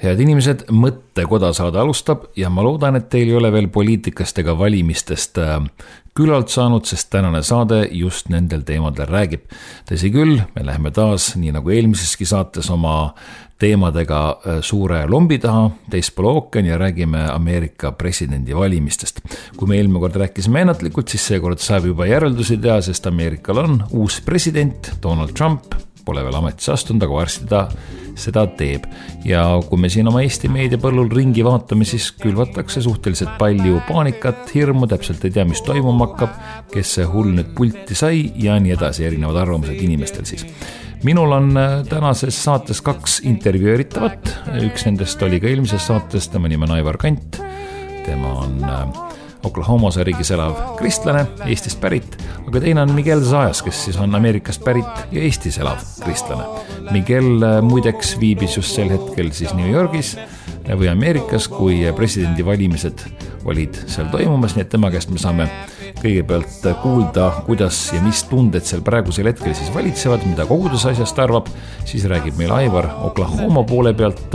Head inimesed, mõttekoda saade alustab ja ma loodan, et teil ei ole veel poliitikast ega valimistest küllalt saanud, sest tänane saade just nendel teemadel räägib. Tõsi küll, me läheme taas, nii nagu eelmiseski saates, oma teemadega suure lombi taha, teispool ookeani ja räägime Ameerika presidendi valimistest. Kui me eelmine kord rääkisime ennatlikult, siis seekord saab juba järeldusi teha, sest Ameerikal on uus president, Donald Trump, pole veel ametisse astunud, aga varsti ta seda teeb. Ja kui me siin oma Eesti meediapõllul ringi vaatame, siis külvatakse suhteliselt palju paanikat, hirmu, täpselt ei tea, mis toimuma hakkab, kes see hull nüüd pulti sai ja nii edasi, erinevad arvamused inimestel siis. Minul on tänases saates 2 intervjueeritavat, üks nendest oli ka eelmises saates, tema nimi on Aivar Kant, tema on Oklahoma riigis elav kristlane, Eestist pärit, aga teine on Miguel Zayas, kes siis on Ameerikast pärit ja Eestis elav kristlane. Miguel muideks viibis just sel hetkel siis New Yorgis või Ameerikas, kui presidendi valimised olid seal toimumas, nii et tema käest me saame kõigepealt kuulda, kuidas ja mis tunded seal praegusel hetkel siis valitsevad, mida kogudus asjast arvab, siis räägib meil Aivar Oklahoma poole pealt,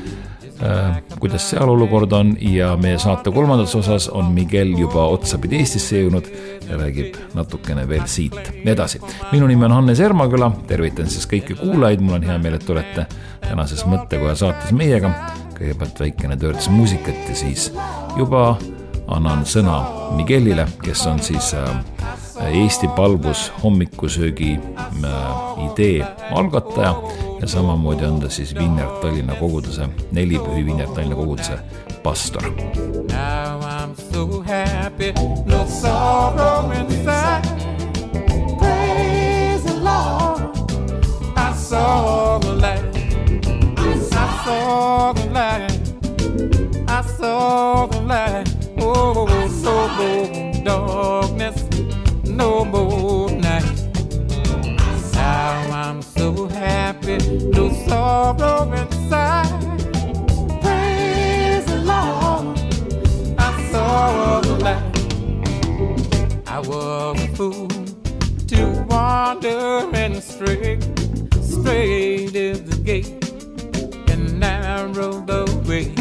kuidas seal olukord on ja meie saate 3. osas on Miguel juba otsapidi Eestisse jõudnud ja räägib natukene veel siit edasi. Minu nimi on Hannes Ermaküla, tervitan siis kõiki kuulajaid, mul on hea meel, et olete tänases mõttekoja saates meiega. Kõigepealt väikene törts muusikat ja siis juba annan sõna Miguelile, kes on siis Eesti palvus hommikusöögi idee algataja ja samamoodi on ta siis Vineyard Tallinna koguduse, Nelipühi Vineyard Tallinna koguduse pastor. Now I'm so happy, no sorrow inside. Praise the Lord, I saw the light, I saw the light, I saw the light. Oh, no more darkness, no more night. Now I'm so happy, no sorrow inside. Praise the Lord, I saw the light. I was a fool to wander and stray. Straight is the gate and narrow the way.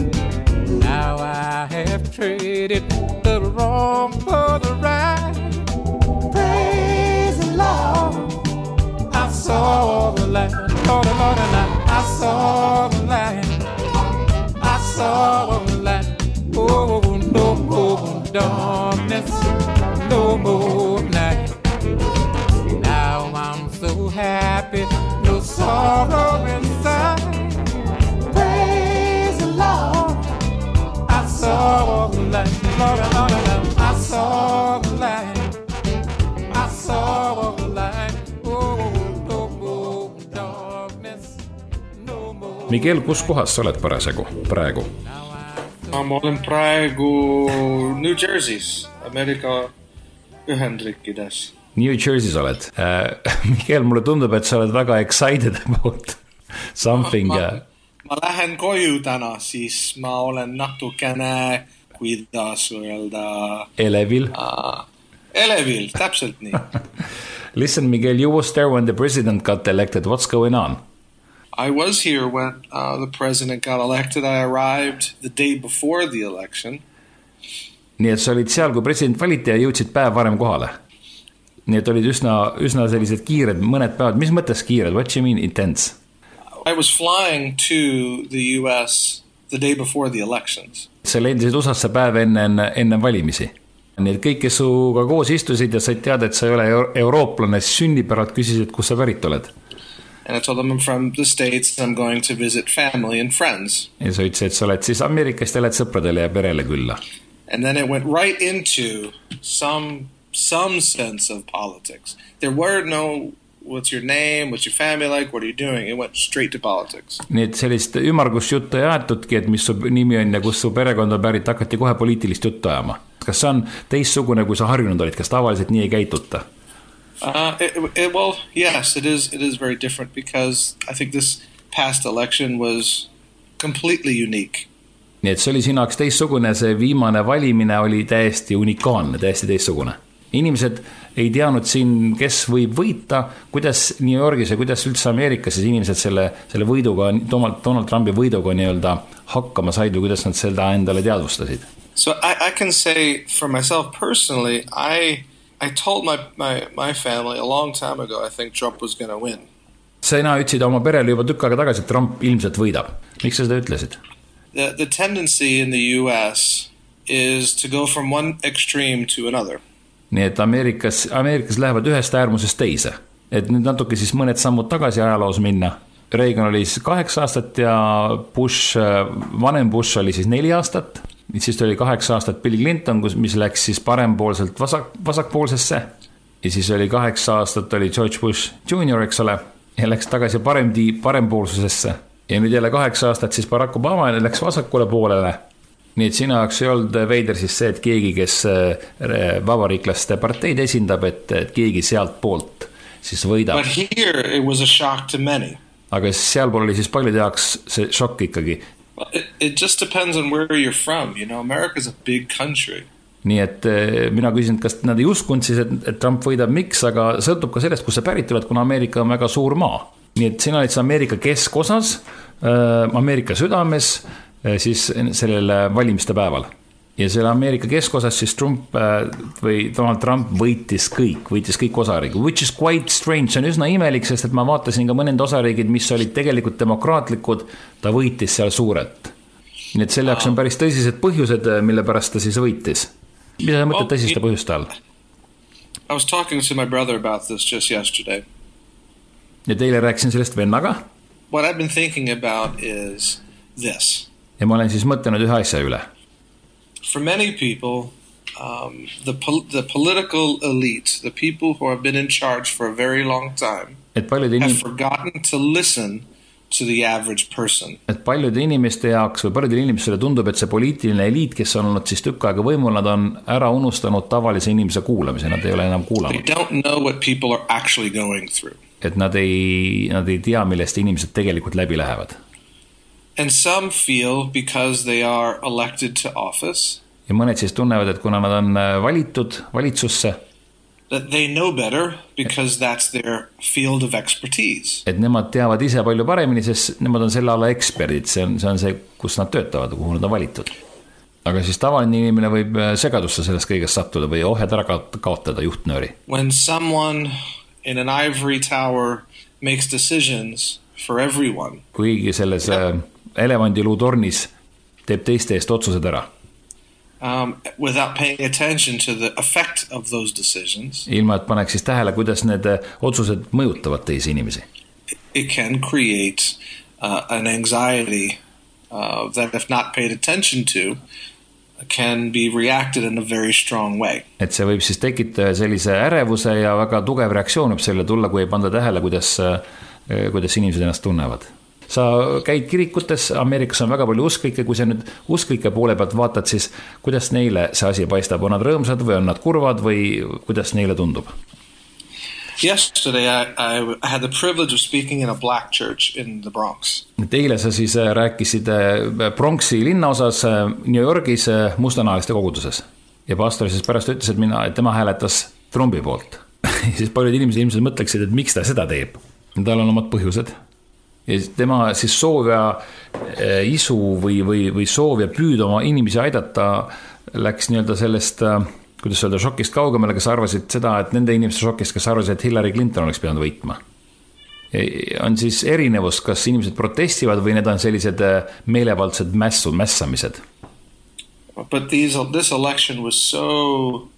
Now I have traded the wrong for the right. Praise the Lord, I saw the light. Lord, Lord, and I saw the light. I saw the light. Oh, no more darkness, no more night. Now I'm so happy, no sorrow inside. Praise the Lord, I saw the light. Lord, Lord, Lord, I saw the light. I saw the light. Oh, no more darkness, no more. Miguel, kus kohas sa oled praegu? Ma olen praegu New Jersey's, Ameerika Ühendriikides. New Jersey's oled. Miguel, mulle tundub, et sa oled väga excited about something. Ma lähen koju täna, siis ma olen natukene, kuidas öelda... Elevil, täpselt nii. Listen, Miguel, you was there when the president got elected. What's going on? I was here when the president got elected. I arrived the day before the election. Nii et sa olid seal, kui president valiti ja jõudsid päev varem kohale. Nii et olid üsna sellised kiired mõned päevad. Mis mõttes kiired? What do you mean intense? I was flying to the US the day before the elections. Sa lendisid USAsse päev enne valimisi. Nii et kõik, kes suuga koos istusid ja said teada, et sa ei ole eurooplane, sünnipäralt küsisid, kus sa pärit oled. And I told them I'm from the States and I'm going to visit family and friends. Ja sa ütlesid, et sa oled siis Ameerikast ja lähed sõpradele ja perele külla. And then it went right into some sense of politics. There were no, what's your name, what's your family like, what are you doing? It went straight to politics. Nii et sellist ümmargust juttu ei aetudki, et mis su nimi on ja kus su perekond on pärit, hakati kohe poliitilist juttu ajama. Kas see on teistsugune, kui sa harjunud olid? Kas tavaliselt nii ei käituta? Well, yes, it is very different because I think this past election was completely unique. Nii et see oli sinu jaoks teistsugune, see viimane valimine oli täiesti unikaalne, täiesti teistsugune. Inimesed ei teadnud siin, kes võib võita, kuidas New Yorgis ja kuidas üldse Ameerikas siis inimesed selle võiduga, Donald Trumpi võiduga nii-öelda hakkama said või kuidas nad seda endale teadvustasid. So I can say for myself personally, I told my family a long time ago I think Trump was going to win. Sina ütlesid oma perele juba tükk aega tagasi, et Trump ilmselt võidab. Miks sa seda ütlesid? The tendency in the US is to go from one extreme to another. Nii et Ameerikas lähevad ühest äärmusest teise. Et nüüd natuke siis mõned sammud tagasi ajaloos minna. Reagan oli siis 8 aastat ja vanem Bush oli siis 4 aastat. Siis oli 8 aastat Bill Clinton, mis läks siis parempoolselt vasakpoolsesse. Ja siis oli 8 aastat oli George Bush Jr., eks ole, ja läks tagasi parempoolsusesse. Ja nüüd jälle 8 aastat siis Barack Obama läks vasakule poolele. Nii et sina jaoks ei olnud veider siis see, et keegi, kes vabariiklaste parteid esindab, et keegi sealt poolt siis võidab. But here it was a shock to many. Aga sealpool oli siis paljude jaoks see šokk ikkagi. It just depends on where you're from. You know, America's a big country. Nii et mina küsin, kas nad ei uskunud siis, et Trump võidab, miks, aga sõltub ka sellest, kus sa pärit oled, kuna Ameerika on väga suur maa. Nii et sina olid see Ameerika keskosas, Ameerika südames, siis sellel valimiste päeval. Ja selle Ameerika keskosas siis Donald Trump võitis kõik osariigid, which is quite strange. See on üsna imelik, sest et ma vaatasin ka mõned osariigid, mis olid tegelikult demokraatlikud, ta võitis seal suurelt. Nii et selle jaoks on päris tõsised põhjused, mille pärast ta siis võitis. Mida sa mõtled tõsiste põhjuste all? I was talking to my brother about this just yesterday. Ja teile rääkisin sellest vennaga? What I've been thinking about is this. Ja ma olen siis mõtlenud ühe asja üle. For many people, the political elite, the people who have been in charge for a very long time, have forgotten to listen to the average person. Et paljude inimeste jaoks või paljudele inimestele tundub, et see poliitiline eliit, kes on olnud siis tükk aega võimul, nad on ära unustanud tavalise inimese kuulamise, nad ei ole enam kuulanud. They don't know what people are actually going through. Et nad ei tea, millest inimesed tegelikult läbi lähevad. And some feel because they are elected to office. Ja mõned siis tunnevad, et kuna nad on valitud valitsusse, that they know better because that's their field of expertise. Et nemad teavad ise palju paremini, sest nemad on selle ala eksperdid, see on see, kus nad töötavad, kuhu nad on valitud. Aga siis tavaline inimene võib segadusse sellest kõigest sattuda või ohjad ära kaotada juhtnööri. When someone in an ivory tower makes decisions for everyone. Kuigi selles elevandiluu tornis teeb teiste eest otsused ära. Without paying attention to the effect of those decisions. Ilma, et paneks siis tähele, kuidas need otsused mõjutavad teisi inimesi. It can create an anxiety that if not paid attention to can be reacted in a very strong way. Et see võib siis tekitada sellise ärevuse ja väga tugev reaktsioon võib selle tulla, kui ei panda tähele, kuidas inimesed ennast tunnevad. Sa käid kirikutes, Ameerikas on väga palju usklikke, kui sa nüüd usklike poole pealt vaatad, siis kuidas neile see asi paistab, on nad rõõmsad või on nad kurvad või kuidas neile tundub? Yesterday I had the privilege of speaking in a black church in the Bronx. Eile sa siis rääkisid Bronxi linnaosas New Yorgis mustanahaliste koguduses. Ja pastor siis pärast ütles, et tema hääletas Trumpi poolt. Siis paljud inimesed ilmselt mõtleksid, et miks ta seda teeb. Tal on omad põhjused. Ja tema siis soovja isu või soovja püüda oma inimesi aidata läks nii-öelda sellest, kuidas öelda, šokist kaugemale, kes arvasid seda, et nende inimeste šokist, kes arvasid, et Hillary Clinton oleks pidanud võitma. On siis erinevus, kas inimesed protestivad või need on sellised meelevaldsed mässamised. But this election was so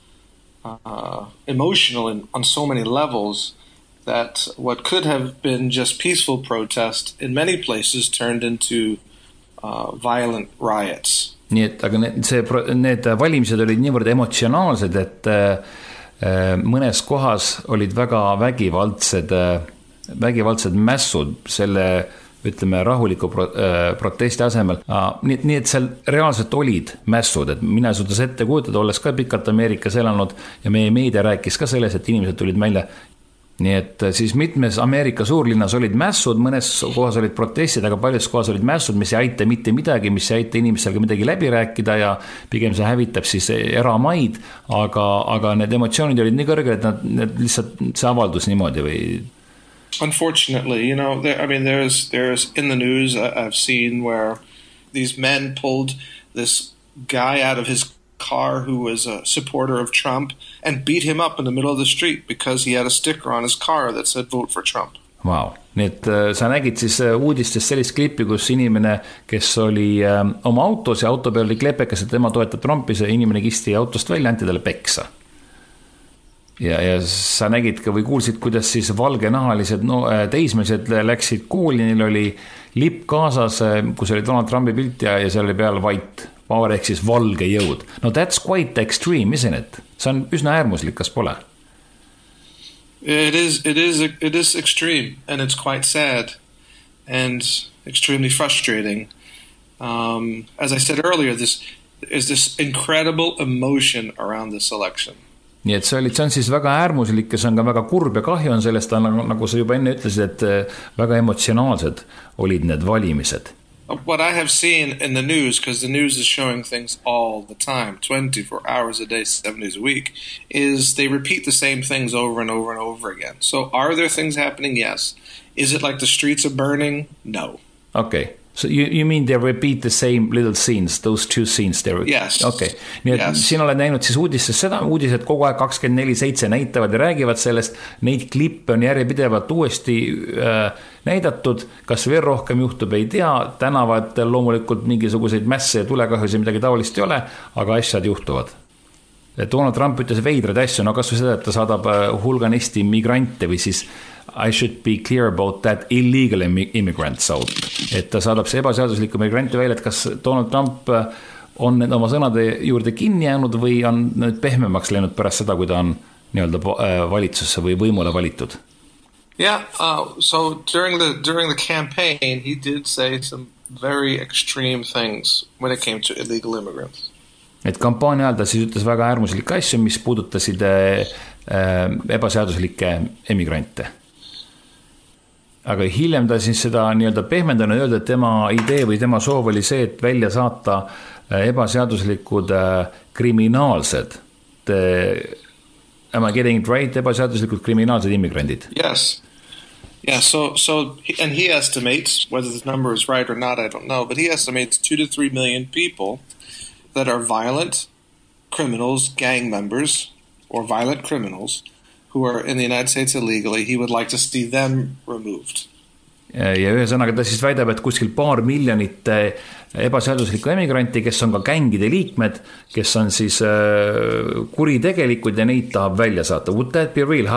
emotional on so many levels that what could have been just peaceful protest in many places turned into violent riots. Nii et, aga need valimised olid niivõrd emotsionaalsed, et mõnes kohas olid väga vägivaldsed mässud selle, ütleme, rahuliku protesti asemel. Nii et seal reaalselt olid mässud, et mina suudas ette kujutada, olles ka pikalt Ameerikas elanud ja meie meedia rääkis ka selles, et inimesed tulid välja nii et siis mitmes Ameerika suurlinnas olid mässud, mõnes kohas olid protestid, aga paljudes kohas olid mässud, mis ei aita mitte midagi, mis ei aita inimestel midagi läbi rääkida ja pigem see hävitab siis eramaid, aga need emotsioonid olid nii kõrged, et need lihtsalt see avaldus niimoodi või... Unfortunately, you know, there's in the news I've seen where these men pulled this guy out of his car who was a supporter of Trump and beat him up in the middle of the street because he had a sticker on his car that said vote for Trump. Wow. Nii et sa nägid siis uudistest sellist klippi, kus inimene, kes oli oma autos ja auto peal oli klepekas, et tema toetab Trumpi, see inimene kisti autost välja, anti talle peksa. Ja sa nägid ka või kuulsid, kuidas siis valgenahalised teismelised läksid kooli, neil oli lipp kaasas, kus oli Donald Trumpi pilt ja seal oli peal white power ehk siis valge jõud. No that's quite extreme, isn't it? See on üsna äärmuslik, kas pole? It is extreme and it's quite sad and extremely frustrating. As I said earlier, there's this incredible emotion around this election. Nii et see on siis väga äärmuslik ja see on ka väga kurb ja kahju on sellest, nagu sa juba enne ütlesid, et väga emotsionaalsed olid need valimised. What I have seen in the news, because the news is showing things all the time, 24 hours a day, 7 days a week, is they repeat the same things over and over and over again. So are there things happening? Yes. Is it like the streets are burning? No. Okay. So you mean they repeat the same little scenes, those two scenes there? Yes. Okay. Nii et siin oled näinud siis uudistes seda, uudised kogu aeg 24/7 näitavad ja räägivad sellest, neid klippe on järjepidevalt uuesti näidatud, kas veel rohkem juhtub, ei tea, tänavatel loomulikult mingisuguseid mässe ja tulekahjusid midagi taolist ei ole, aga asjad juhtuvad. Donald Trump ütles veidrad asju, no kas või seda, et ta saadab hulganisti migrante või siis I should be clear about that illegal immigrants out. Et ta saadab see ebaseaduslikku migrante välja, et kas Donald Trump on oma sõnade juurde kinni jäänud või on nüüd pehmemaks läinud pärast seda, kui ta on nii-öelda valitsusse või võimule valitud? Yeah, so during the campaign, he did say some very extreme things when it came to illegal immigrants. Et kampaania ajal ta siis ütles väga äärmuslikke asju, mis puudutasid ebaseaduslikke emigrante. Aga hiljem ta siis seda nii-öelda pehmendanud ja öelda, et tema idee või tema soov oli see, et välja saata ebaseaduslikud kriminaalsed. Am I getting it right? Ebaseaduslikud kriminaalsed immigrandid. Yes. Yeah, so and he estimates, whether this number is right or not, I don't know, but he estimates 2 to 3 million people that are violent criminals, gang members, or violent criminals who are in the United States illegally. He would like to see them removed. Ja ühesõnaga ta siis väidab, et kuskil 2 miljonit ebaseaduslikku emigranti, kes on ka gängide liikmed, kes on siis kuritegelikud ja neid tahab välja saata. Would that be real?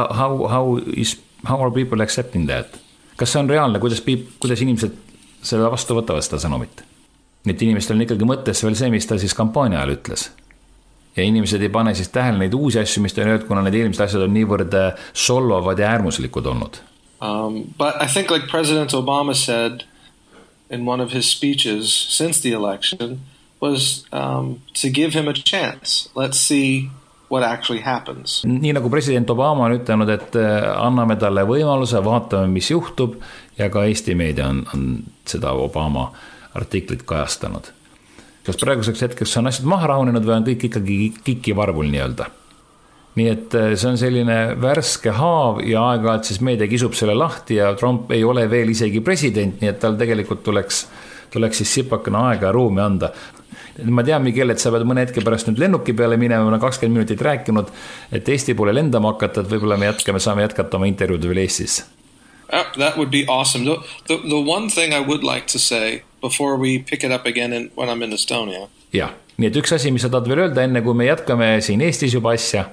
How are people accepting that? Kas see on reaalne? Kuidas inimesed selle vastu võtavad seda sõnumit? Nii et inimestel on ikkagi mõttes veel see, mis ta siis kampaania ajal ütles. Ja inimesed ei pane siis tähele neid uusi asju, mis ta on öelnud, kuna need eelmised asjad on niivõrd solvavad ja äärmuslikud olnud. But I think like President Obama said in one of his speeches since the election was to give him a chance. Let's see what actually happens. Nii nagu president Obama on ütelnud, et anname talle võimaluse, vaatame, mis juhtub ja ka Eesti meedia on seda Obama artiklit kajastanud. Kas praeguseks hetkeks on asjad maha rahunenud või on kõik ikkagi kikivarvul nii-öelda? Nii et see on selline värske haav ja aeg-ajalt siis meedia kisub selle lahti ja Trump ei ole veel isegi president, nii et tal tegelikult tuleks siis sipakene aega ja ruumi anda. Ma tean, Miguel, et sa pead mõne hetke pärast nüüd lennuki peale minema, ma 20 minutit rääkinud, et Eesti poole lendama hakata, et võib-olla saame jätkata oma intervjuud veel Eestis. That would be awesome. The one thing I would like to say before we pick it up again when I'm in Estonia. Ja, nii et üks asi, mis sa tahad veel öelda enne, kui me jätkame siin Eestis juba asja,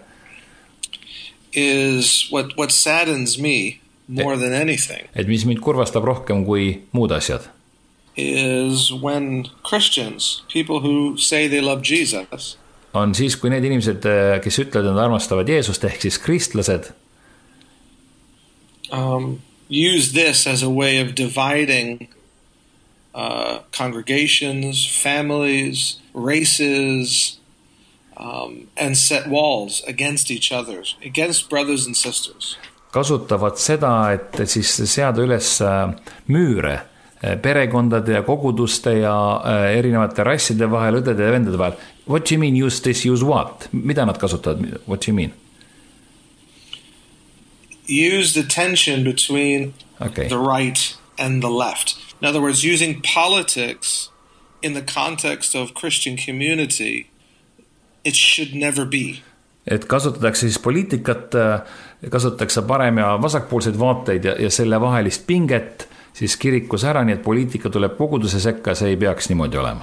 is what saddens me more than anything. Et mis mind kurvastab rohkem kui muud asjad. Is when Christians, people who say they love Jesus, on siis, kui need inimesed, kes ütlevad, nad armastavad Jeesust, ehk siis kristlased, use this as a way of dividing congregations, families, races, and set walls against each other, against brothers and sisters. kasutavad seda, et siis seada üles müüre perekondade ja koguduste ja erinevate rasside vahel, õdede ja vendade vahel. What do you mean use this, use what? Mida nad kasutavad? What do you mean? Use the tension between the right and the left. In other words, using politics in the context of Christian community, it should never be. Et kasutatakse siis poliitikat, kasutatakse parem- ja vasakpoolseid vaateid ja selle vahelist pinget siis kirikus ära, nii et poliitika tuleb koguduse sekka, see ei peaks niimoodi olema.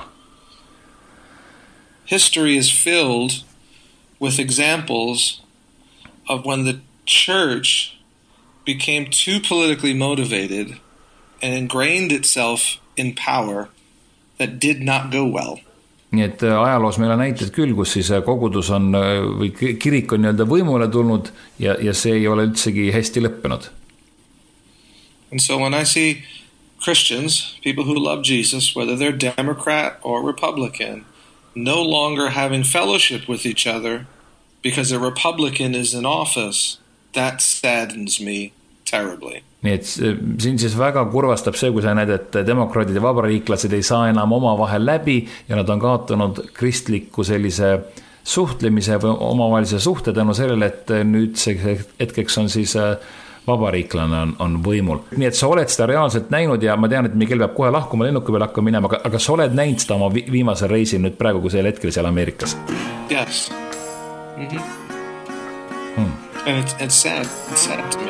History is filled with examples of when the church became too politically motivated and ingrained itself in power that did not go well. Nii et ajaloos meil on näited küll, kus siis kogudus on või kirik on nii-öelda võimule tulnud ja see ei ole üldsegi hästi lõppenud. And so when I see Christians, people who love Jesus, whether they're Democrat or Republican, no longer having fellowship with each other because a Republican is in office, that saddens me terribly. Nii et siin siis väga kurvastab see, kui sa näed, et demokraadid ja vabariiklased ei saa enam oma vahel läbi ja nad on kaotanud kristliku sellise suhtlemise või omavahelise suhte tänu sellele, et nüüd see hetkeks on siis vabariiklane on võimul. Nii et sa oled seda reaalselt näinud ja ma tean, et Miguel peab kohe lahkuma, lennuki peal hakkama minema, aga sa oled näinud seda oma viimasel reisil nüüd praegu, kui sel hetkel seal Ameerikas. Yes. Mm-hmm. And it's sad. It's sad to me.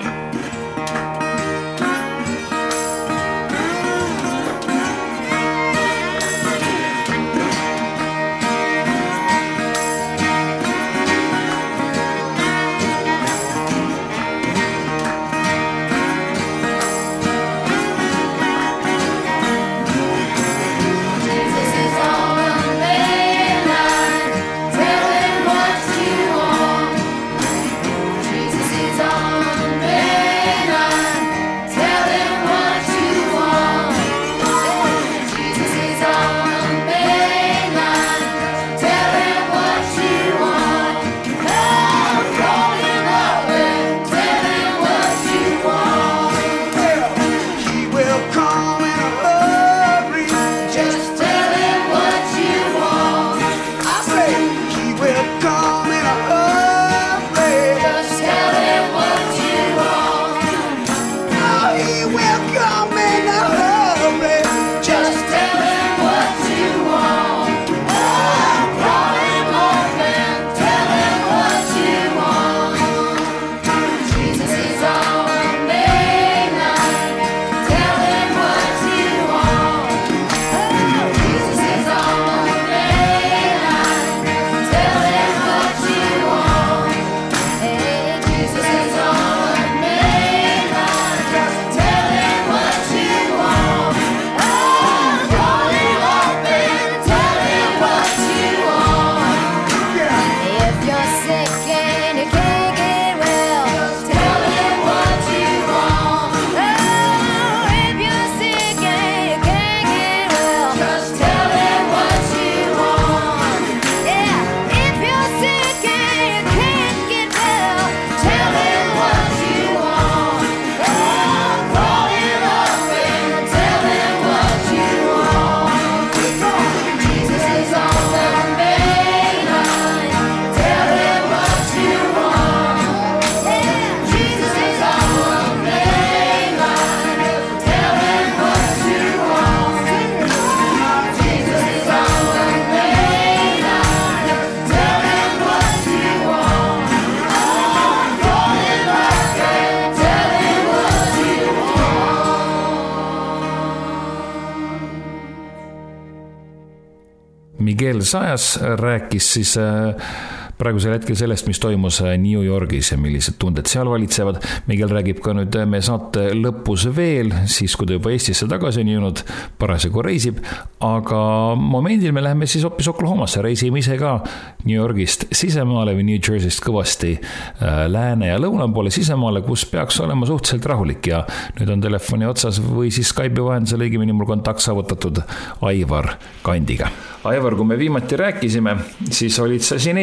Miguel Zayas rääkis siis praegusel hetkel sellest, mis toimus New Yorgis ja millised tunded seal valitsevad. Miguel räägib ka nüüd me saate lõpus veel, siis kui ta juba Eestisse tagasi on jõudnud, parasjagu reisib, aga momendil me läheme siis hoopis Oklahomasse, reisime ise ka New Yorgist sisemaale või New Jerseyst kõvasti lääne ja lõuna poole sisemaale, kus peaks olema suhteliselt rahulik ja nüüd on telefoni otsas või siis Skype'i vahendusel õigemini mul kontakt saavutatud Aivar Kandiga. Aivar, kui me viimati rääkisime, siis olid sa siin Eestis.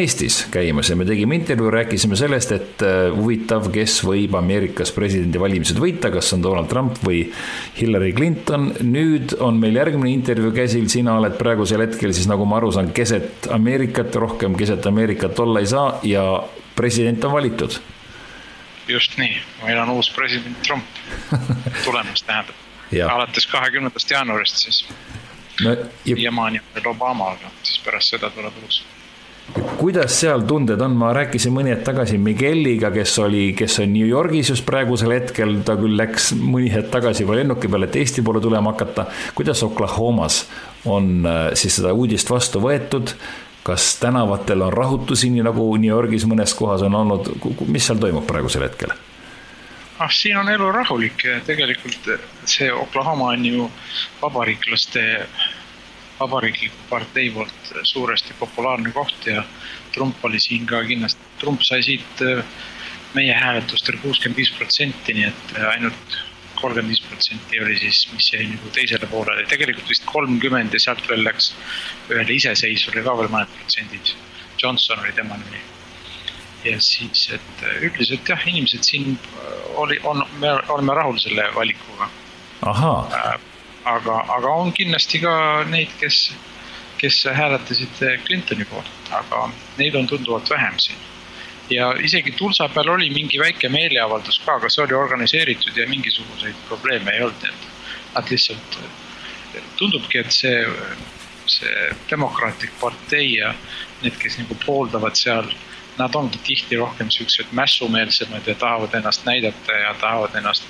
käimas ja me tegime intervjuu, rääkisime sellest, et huvitav, kes võib Ameerikas presidendivalimised võita, kas on Donald Trump või Hillary Clinton. Nüüd on meil järgmine intervjuu käsil, sina oled praegusel hetkel siis nagu ma aru saan keset Ameerikat, rohkem keset Ameerikat olla ei saa ja president on valitud. Just nii, meil on uus president Trump tulemas tähendab. Alates 20. jaanuarist siis Jamaani veel Obama, aga siis pärast seda tuleb uus. Kuidas seal tunded on? Ma rääkisin mõni hetk tagasi Migueliga, kes on New Yorgis just praegusel hetkel, ta küll läks mõni hetk tagasi juba lennuki peale, et Eesti poole tulema hakata. Kuidas Oklahomas on siis seda uudist vastu võetud? Kas tänavatel on rahutusi, nii nagu New Yorgis mõnes kohas on olnud? Mis seal toimub praegusel hetkel? Siin on elu rahulik ja tegelikult see Oklahoma on ju vabariikliku partei poolt suuresti populaarne koht ja Trump oli siin ka kindlasti. Trump sai siit meie hääletustel 65%, nii et ainult 35% oli siis, mis jäi nagu teisele poolele. Tegelikult vist 30 ja sealt veel läks ühele iseseisvule ka veel mõned protsendid. Johnson oli tema nimi. Ja siis, et üldiselt jah, inimesed siin me oleme rahul selle valikuga. Aga on kindlasti ka neid, kes hääletasid Clintoni poolt, aga neid on tunduvalt vähem siin. Ja isegi Tulsa peal oli mingi väike meeleavaldus ka, aga see oli organiseeritud ja mingisuguseid probleeme ei olnud. Nad lihtsalt tundubki, et see demokraatlik partei ja need, kes nagu pooldavad seal, nad ongi tihti rohkem sellised mässumeelsemad ja tahavad ennast näidata ja tahavad ennast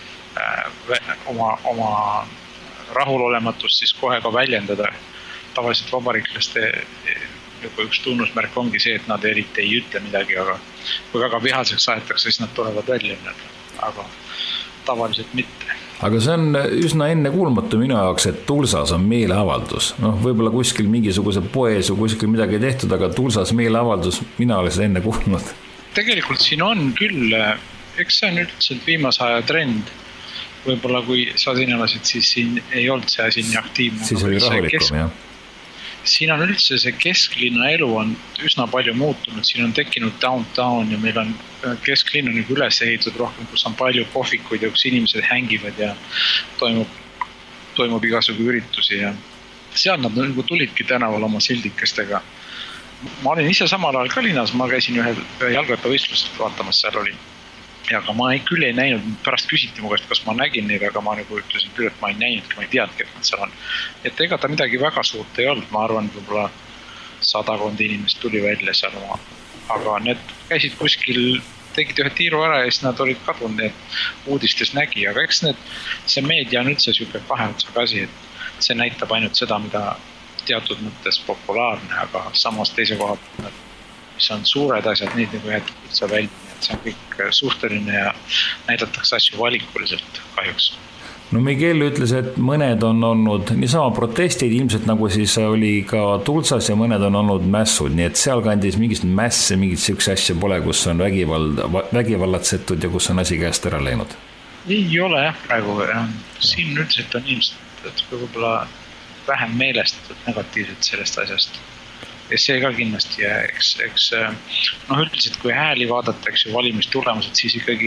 oma rahulolematust siis kohe ka väljendada. Tavaliselt vabariiklaste üks tunnusmärk ongi see, et nad eriti ei ütle midagi, aga kui väga vihaseks aetakse, siis nad tulevad välja, aga tavaliselt mitte. Aga see on üsna enne kuulmatu minu jaoks, et Tulsas on meeleavaldus. Võib-olla kuskil mingisuguse poes või kuskil midagi tehtud, aga Tulsas meeleavaldus, mina olen seda enne kuulnud. Tegelikult siin on küll, eks see on üldiselt viimase aja trend. Võib-olla kui sa siin elasid, siis siin ei olnud see asi nii aktiivne. Siis oli rahulikum, jah. Siin on üldse see kesklinna elu on üsna palju muutunud, siin on tekkinud downtown ja meil on kesklinn on üles ehitatud rohkem, kus on palju kohvikuid ja kus inimesed hängivad ja toimub igasugu üritusi ja seal nad nagu tulidki tänaval oma sildikestega. Ma olin ise samal ajal ka linnas, ma käisin ühe jalgrattavõistlust vaatamas, seal oli. Ja aga ma küll ei näinud, pärast küsiti mu käest, kas ma nägin neid, aga ma nagu ütlesin küll, et ma ei näinud, ma ei teadki, et nad seal on. Et ega ta midagi väga suurt ei olnud, ma arvan, võib-olla 100 inimest tuli välja seal oma. Aga need käisid kuskil, tegid ühe tiiru ära ja siis nad olid kadunud, et uudistes nägi. Aga eks see meedia on üldse siuke kaheotsaga asi, et see näitab ainult seda, mida teatud mõttes populaarne, aga samas teise koha, mis on suured asjad, neid nagu jätkub üldse välja. See on kõik suhteline ja näidatakse asju valikuliselt kahjuks. No Miguel ütles, et mõned on olnud niisama protestid, ilmselt nagu siis oli ka Tulsas ja mõned on olnud mässud, nii et seal kandis mingist mässe, mingit siukse asja pole, kus on vägivallatsetud ja kus on asi käest ära läinud. Ei ole jah praegu, siin üldiselt on ilmselt võib-olla vähem meelestatud negatiivselt sellest asjast. Ja see ka kindlasti ja eks üldiselt kui hääli vaadatakse valimistulemused, siis ikkagi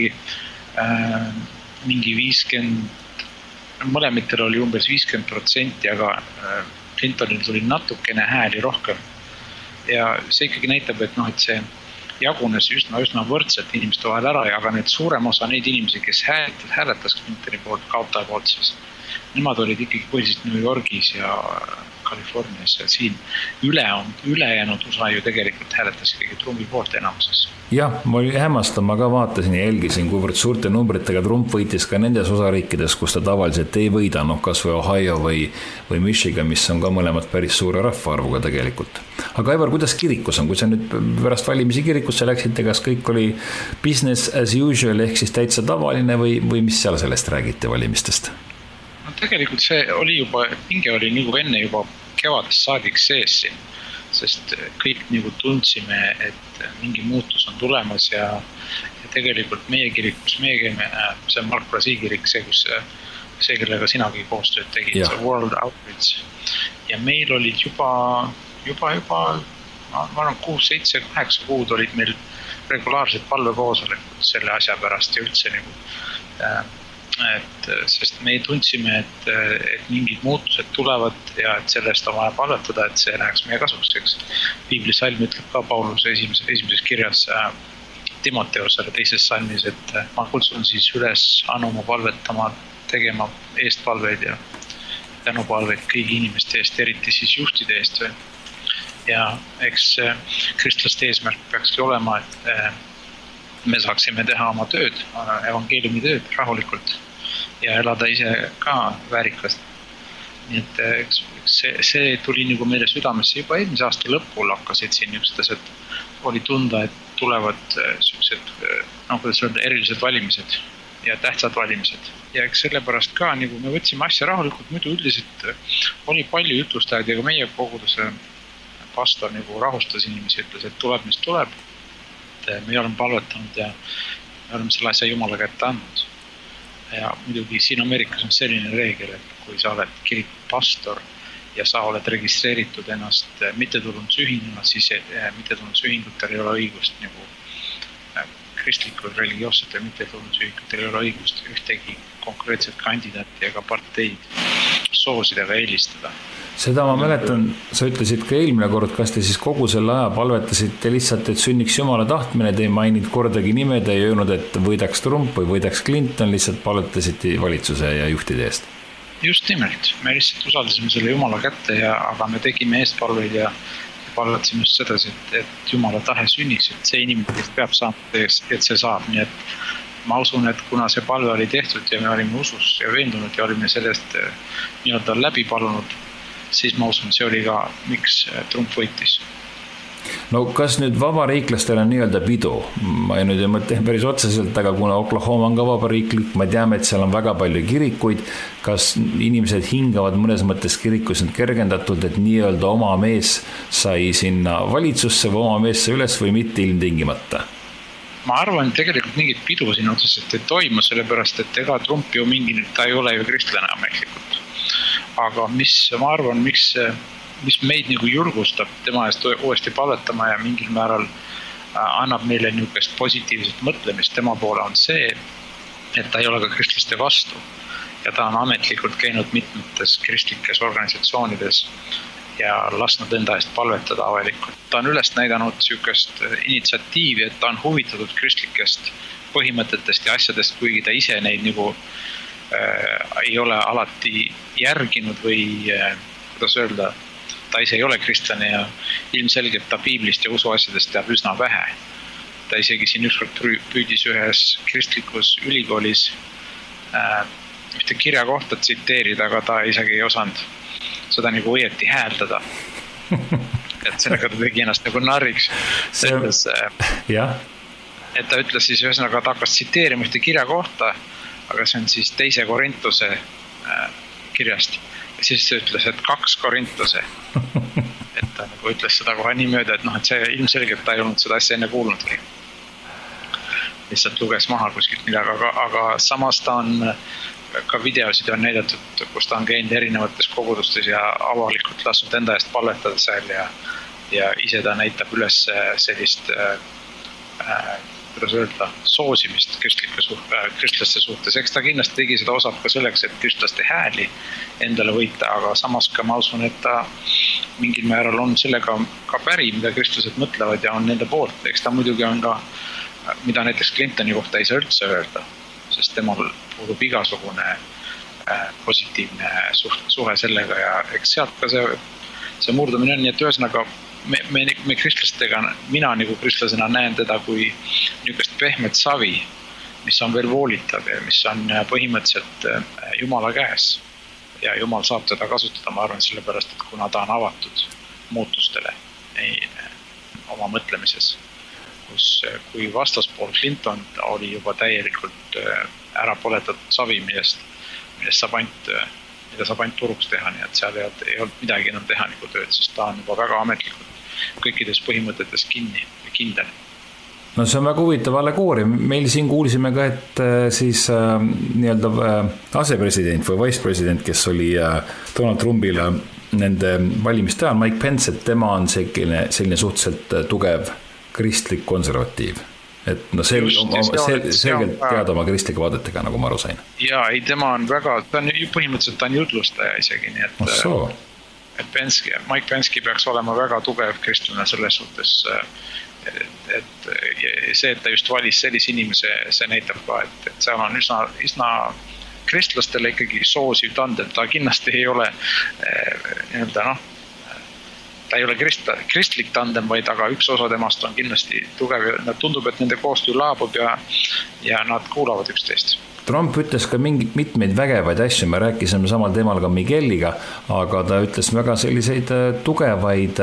mingi 50, mõlemitel oli umbes 50%, aga Clintonil tuli natukene hääli rohkem. Ja see ikkagi näitab, et see jagunes üsna võrdselt inimeste vahel ära, aga need suurem osa neid inimesi, kes hääletas Clintoni poolt, kaotaja poolt, siis nemad olid ikkagi põhiliselt New Yorgis ja Californias ja siin ülejäänud osa ju tegelikult hääletas ikkagi Trumpi poolt enamuses. Jah, ma hämmastan, ma ka vaatasin ja jälgisin, kuivõrd suurte numbritega Trump võitis ka nendes osariikides, kus ta tavaliselt ei võida, kas või Ohio või Michigan, mis on ka mõlemad päris suure rahvaarvuga tegelikult. Aga Aivar, kuidas kirikus on? Kui sa nüüd pärast valimisi kirikusse läksite, kas kõik oli business as usual ehk siis täitsa tavaline või mis seal sellest räägite valimistest? No tegelikult see oli juba, pinge oli nagu enne juba kevadest saadik sees siin, sest kõik nagu tundsime, et mingi muutus on tulemas ja tegelikult meie kirik, kus meie käime, see on Mark Brasi kirik, see, kellega sinagi koostööd tegid, see World Outreach. Ja meil olid juba ma arvan 6, 7, 8 kuud olid meil regulaarsed palvekoosolekud selle asja pärast ja üldse nagu, sest me tundsime, et mingid muutused tulevad ja et sellest on vaja palvetada, et see läheks meie kasuks, eks. Piiblisalm ütleb ka Pauluse esimeses kirjas Timoteusele 2. salmis, et ma kutsun siis üles anuma palvetama, tegema eestpalveid ja tänupalveid kõigi inimeste eest, eriti siis juhtide eest. Ja eks kristlaste eesmärk peakski olema, et me saaksime teha oma tööd, evangeeliumi tööd rahulikult ja elada ise ka väärikast. Nii et see tuli nagu meile südamesse juba eelmise aasta lõpul hakkasid siin niisugused, et oli tunda, et tulevad sellised, kuidas öelda, erilised valimised ja tähtsad valimised. Ja eks sellepärast ka nagu me võtsime asja rahulikult, muidu üldiselt oli palju jutlustajaid ja ka meie koguduse pastor nagu rahustas inimesi, ütles, et tuleb, mis tuleb. Me oleme palvetanud ja me oleme selle asja Jumala kätte andnud. Ja muidugi siin Ameerikas on selline reegel, et kui sa oled kirikupastor ja sa oled registreeritud ennast mittetulundusühinguna, siis mittetulundusühingutel ei ole õigust nagu kristlikul religioossetel mittetulundusühingutel ei ole õigust ühtegi konkreetset kandidaati ega parteid soosida ega eelistada. Seda ma mäletan, sa ütlesid ka eelmine kord, kas te siis kogu selle aja palvetasite lihtsalt, et sünniks Jumala tahtmine, te ei maininud kordagi nimed, ei öelnud, et võidaks Trump või võidaks Clinton, lihtsalt palvetasite valitsuse ja juhtide eest. Just nimelt, me lihtsalt usaldasime selle Jumala kätte, aga me tegime eestpalveid ja palvetasime just sedasi, et Jumala tahe sünniks, et see inimene peab saama, et see saab. Nii et ma usun, et kuna see palve oli tehtud ja me olime usus ja veendunud ja olime sellest nii-öelda läbi palunud, siis ma usun, see oli ka, miks Trump võitis. No kas nüüd vabariiklastel on nii-öelda pidu? Ma nüüd ei mõtle päris otseselt, aga kuna Oklahoma on ka vabariiklik, ma teame, et seal on väga palju kirikuid. Kas inimesed hingavad mõnes mõttes kirikus nüüd kergendatult, et nii-öelda oma mees sai sinna valitsusse või oma mees sai üles või mitte ilmtingimata? Ma arvan, et tegelikult mingit pidu siin otseselt ei toimu, sellepärast, et ega Trump ju ta ei ole ju kristlane ametlikult. Aga ma arvan, mis meid nagu julgustab tema eest uuesti palvetama ja mingil määral annab meile niisugust positiivset mõtlemist tema poole on see, et ta ei ole ka kristlaste vastu. Ja ta on ametlikult käinud mitmetes kristlikes organisatsioonides ja lasknud enda eest palvetada avalikult. Ta on üles näidanud niisugust initsiatiivi, et ta on huvitatud kristlikest põhimõtetest ja asjadest, kuigi ta ise neid nagu ei ole alati järginud või kuidas öelda, ta ise ei ole kristlane ja ilmselgelt ta piiblist ja usuasjadest teab üsna vähe. Ta isegi siin ükskord püüdis ühes kristlikus ülikoolis ühte kirja kohta tsiteerida, aga ta isegi ei osanud seda nagu õieti hääldada. Et sellega ta tegi ennast nagu narriks. Et ta ütles siis ühesõnaga, ta hakkas tsiteerima ühte kirja kohta, aga see on siis 2. Korintuse kirjast. Ja siis ta ütles, et 2 Korintuse. Et ta nagu ütles seda kohe nii mööda, et see ilmselgelt ta ei olnud seda asja enne kuulnudki. Lihtsalt luges maha kuskilt midagi, aga samas ta on ka videosid on näidatud, kus ta on käinud erinevates kogudustes ja avalikult lasknud enda eest palvetada seal ja ise ta näitab üles sellist kuidas öelda, soosimist kristlaste suhtes. Eks ta kindlasti tegi seda osab ka selleks, et kristlaste hääli endale võita, aga samas ka ma usun, et ta mingil määral on sellega ka päri, mida kristlased mõtlevad ja on nende poolt. Eks ta muidugi on ka, mida näiteks Clintoni kohta ei saa üldse öelda, sest temal puudub igasugune positiivne suhe sellega ja eks sealt ka see murdumine on, nii et ühesõnaga me kristlastega, mina nagu kristlasena näen teda kui niisugust pehmet savi, mis on veel voolitav ja mis on põhimõtteliselt Jumala käes. Ja Jumal saab teda kasutada, ma arvan, sellepärast, et kuna ta on avatud muutustele oma mõtlemises. Kui vastaspool Clinton oli juba täielikult ära poletatud savi, millest saab ainult turuks teha, nii et seal ei olnud midagi enam teha nagu tööd, sest ta on juba väga ametlikult kõikides põhimõtetes kinni ja kindel. No see on väga huvitav allegooria. Meil siin kuulsime ka, et siis nii-öelda asepresident või vicepresident, kes oli Donald Trumpile nende valimiste ajal Mike Pence, et tema on selline suhteliselt tugev kristlik konservatiiv. Et no selgelt teada oma kristlike vaadetega, nagu ma aru sain. Jaa, ei, tema on väga, põhimõtteliselt ta on jutlustaja isegi, nii et Mike Pence peaks olema väga tugev kristlane selles suhtes, et see, et ta just valis sellise inimese, see näitab ka, et seal on üsna kristlastele ikkagi soosiv tandem, ta kindlasti ei ole ta ei ole kristlik tandem, vaid aga üks osa temast on kindlasti tugev ja tundub, et nende koostöö laabub ja nad kuulavad üksteist. Trump ütles ka mitmeid vägevaid asju, me rääkisime samal teemal ka Migueliga, aga ta ütles väga selliseid tugevaid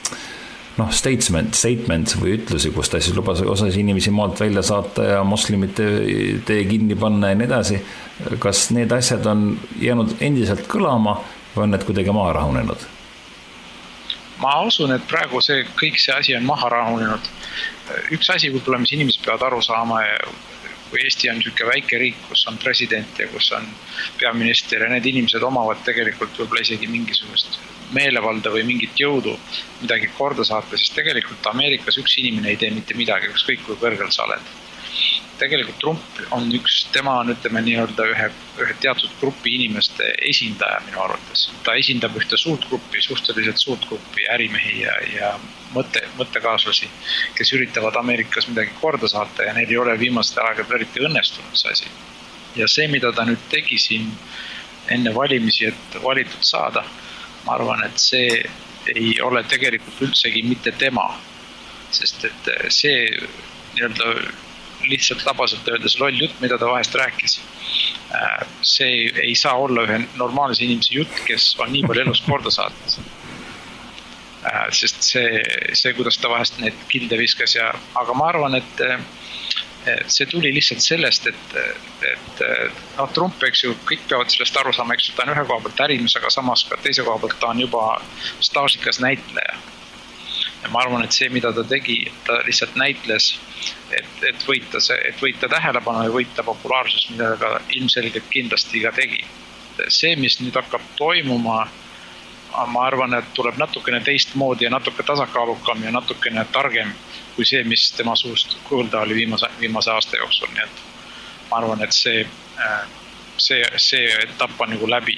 statements või ütlusi, kus ta siis lubas osas inimesi maalt välja saata ja moslimite tee kinni panna ja nii edasi. Kas need asjad on jäänud endiselt kõlama või on need kuidagi maha rahunenud? Ma usun, et praegu kõik see asi on maha rahunenud. Üks asi võib-olla, mis inimesed peavad aru saama, kui Eesti on niisugune väike riik, kus on president ja kus on peaminister ja need inimesed omavad tegelikult võib-olla isegi mingisugust meelevalda või mingit jõudu midagi korda saata, siis tegelikult Ameerikas üks inimene ei tee mitte midagi, ükskõik kui kõrgel sa oled. Tegelikult Trump on tema on, ütleme nii-öelda ühe teatud grupi inimeste esindaja minu arvates. Ta esindab ühte suhteliselt suurt gruppi ärimehi ja mõttekaaslasi, kes üritavad Ameerikas midagi korda saata ja neil ei ole viimaste aegade eriti õnnestunud see asi. Ja see, mida ta nüüd tegi siin enne valimisi, et valitud saada, ma arvan, et see ei ole tegelikult üldsegi mitte tema, sest et see nii-öelda lihtsalt labaselt öeldes loll jutt, mida ta vahest rääkis. See ei saa olla ühe normaalse inimese jutt, kes on nii palju elus korda saatnud. Sest see, kuidas ta vahest neid kilde viskas aga ma arvan, et see tuli lihtsalt sellest, et Trump, eks ju, kõik peavad sellest aru saama, eks ju, ta on ühe koha pealt ärimees, aga samas ka teise koha pealt ta on juba staažikas näitleja. Ja ma arvan, et see, mida ta tegi, ta lihtsalt näitles, et võita tähelepanu ja võita populaarsus, mida ta ilmselgelt kindlasti ka tegi. See, mis nüüd hakkab toimuma, ma arvan, et tuleb natukene teistmoodi ja natuke tasakaalukam ja natukene targem kui see, mis tema suust kuulda oli viimase aasta jooksul. Nii et ma arvan, et see etapp on nagu läbi.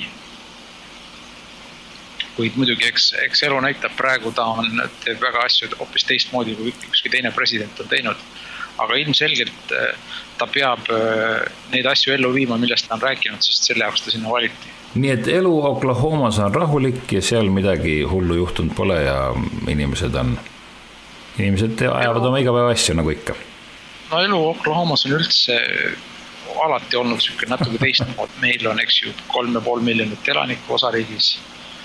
Kuid muidugi, eks elu näitab, praegu ta teeb väga asju hoopis teistmoodi, kui ükski teine president on teinud. Aga ilmselgelt ta peab neid asju ellu viima, millest ta on rääkinud, sest selle jaoks ta sinna valiti. Nii et elu Oklahomas on rahulik ja seal midagi hullu juhtunud pole ja inimesed ajavad oma igapäeva asju nagu ikka. No elu Oklahomas on üldse alati olnud natuke teistmoodi. Meil on, eks ju, 3,5 miljonit elanikku osariigis.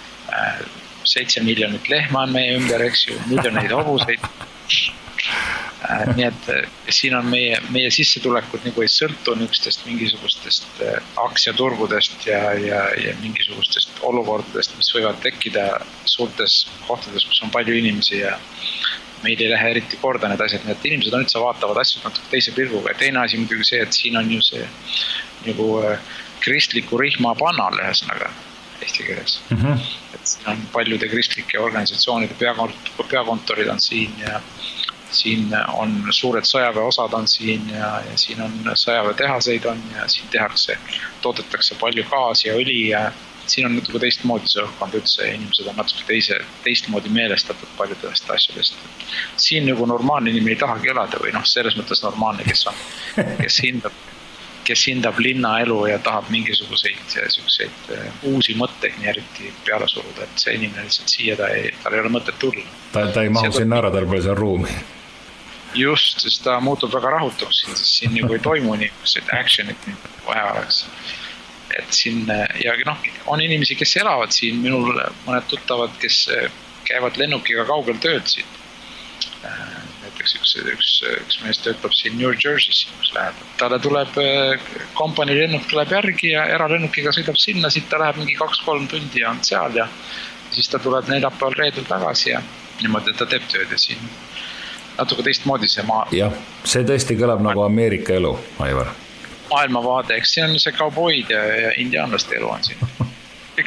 7 miljonit lehma on meie ümber, eks ju, miljoneid hobuseid. Nii et siin on meie sissetulekud nagu ei sõltu niisugustest mingisugustest aktsiaturgudest ja mingisugustest olukordadest, mis võivad tekkida suurtes kohtades, kus on palju inimesi ja meil ei lähe eriti korda need asjad, nii et inimesed on üldse vaatavad asjad natuke teise pilguga. Ja teine asi muidugi see, et siin on ju see nagu kristliku rihma pannal ühesõnaga eesti keeles. Et siin on paljude kristlike organisatsioonide peakontorid on siin ja siin on suured sõjaväeosad on siin ja siin on sõjaväetehaseid on ja siin toodetakse palju gaasi ja õli ja siin on natuke teistmoodi see õhkkond üldse, inimesed on natuke teistmoodi meelestatud paljudest asjadest. Siin nagu normaalne inimene ei tahagi elada või selles mõttes normaalne, kes hindab linnaelu ja tahab mingisuguseid uusi mõtteid nii eriti peale suruda, et see inimene lihtsalt siia tal ei ole mõtet tulla. Ta ei mahu sinna ära, tal pole seal ruumi. Just, sest ta muutub väga rahutuks, sest siin nagu ei toimu niisugused actionit vaja oleks. Et siin, ja on inimesi, kes elavad siin, minul mõned tuttavad, kes käivad lennukiga kaugel tööd siin. Näiteks üks mees töötab siin New Jersey's, kus läheb. Talle tuleb, kompanii lennuk tuleb järgi ja eralennukiga sõidab sinna, siit ta läheb mingi 2-3 tundi ja on seal ja siis ta tuleb neljapäeval reedel tagasi ja niimoodi, et ta teeb tööd ja siin natuke teistmoodi see Jah, see tõesti kõlab nagu Ameerika elu, Aivar. Maailmavaade, eks siin on see kauboid ja indiaanlaste elu on siin.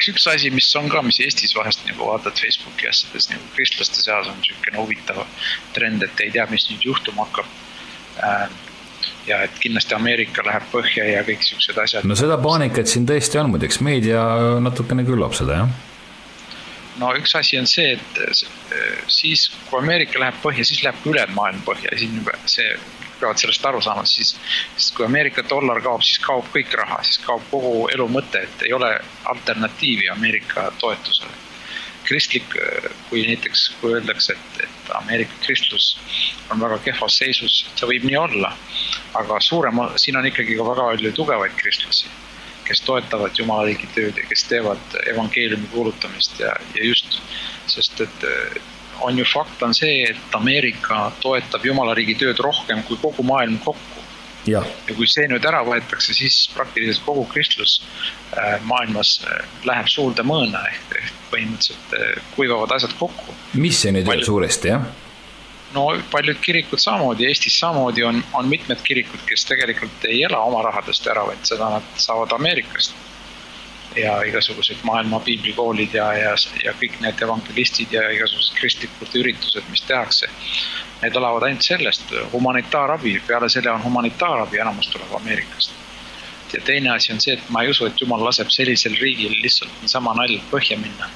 üks asi, mis on ka, mis Eestis vahest nagu vaatad Facebooki asjades nagu kristlaste seas on selline huvitav trend, et ei tea, mis nüüd juhtuma hakkab. Ja et kindlasti Ameerika läheb põhja ja kõik siuksed asjad. No seda paanikat siin tõesti on, muideks meedia natukene küllab seda, jah? No üks asi on see, et siis kui Ameerika läheb põhja, siis läheb ülejäänud maailm põhja ja siis see peavad sellest aru saama, siis kui Ameerika dollar kaob, siis kaob kõik raha, siis kaob kogu elu mõte, et ei ole alternatiivi Ameerika toetusele. Kristlik, kui näiteks kui öeldakse, et Ameerika kristlus on väga kehvas seisus, see võib nii olla, aga siin on ikkagi ka väga palju tugevaid kristlasi, kes toetavad Jumalariigi tööd ja kes teevad evangeeliumi kuulutamist ja just, sest et on ju fakt on see, et Ameerika toetab Jumalariigi tööd rohkem kui kogu maailm kokku. Ja kui see nüüd ära võetakse, siis praktiliselt kogu kristlus maailmas läheb suurde mõõna ehk põhimõtteliselt kuivavad asjad kokku. Mis see nüüd on suuresti, jah? No paljud kirikud samamoodi, Eestis samamoodi on mitmed kirikud, kes tegelikult ei ela oma rahadest ära, vaid seda nad saavad Ameerikast. Ja igasugused maailma piiblikoolid ja kõik need evangelistid ja igasugused kristlikud üritused, mis tehakse. Need elavad ainult sellest, humanitaarabi, peale selle on humanitaarabi, enamus tuleb Ameerikast. Ja teine asi on see, et ma ei usu, et Jumal laseb sellisel riigil lihtsalt sama naljalt põhja minna,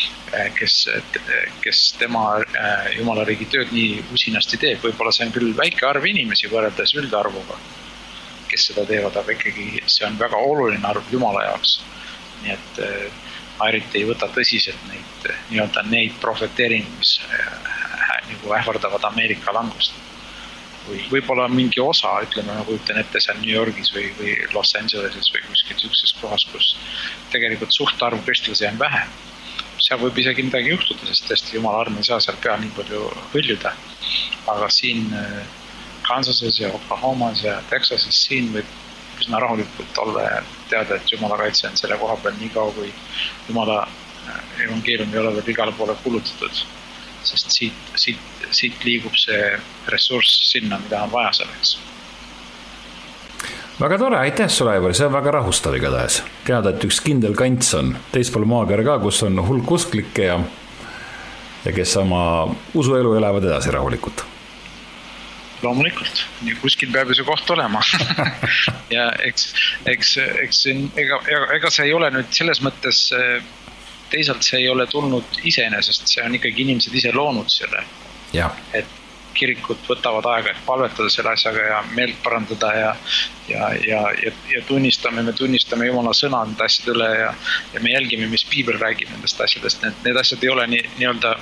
kes tema Jumalariigi tööd nii usinasti teeb. Võib-olla see on küll väike arv inimesi võrreldes üldarvuga, kes seda teevad, aga ikkagi see on väga oluline arv Jumala jaoks. Nii et ma eriti ei võta tõsiselt neid profeteering, mis nagu ähvardavad Ameerika langust. Võib-olla mingi osa, ütleme, nagu ütlen ette seal New Yorgis või Los Angeleses või kuskil sellises kohas, kus tegelikult suhtarv kristlasi on vähe. Seal võib isegi midagi juhtuda, sest tõesti Jumala arm ei saa seal pea nii palju hõljuda. Aga siin Kansases ja Oklahomas ja Texases siin võib üsna rahulikult olla ja teada, et Jumala kaitse on selle koha peal nii kaua, kui Jumala evangeelium ei ole veel igale poole kulutatud. Sest siit liigub see ressurss sinna, mida on vaja selleks. Väga tore, aitäh sulle, Aivar, see on väga rahustav igatahes. Teada, et üks kindel kants on teispool maakera ka, kus on hulk usklikke ja kes oma usuelu elavad edasi rahulikult. Loomulikult, kuskil peab ju see koht olema. Ja ega see ei ole nüüd selles mõttes, teisalt see ei ole tulnud iseenesest, see on ikkagi inimesed ise loonud selle. Ja. Et kirikud võtavad aega, et palvetada selle asjaga ja meelt parandada ja tunnistame Jumala sõna nende asjad üle ja me jälgime, mis Piibel räägib nendest asjadest. Need asjad ei ole nii-öelda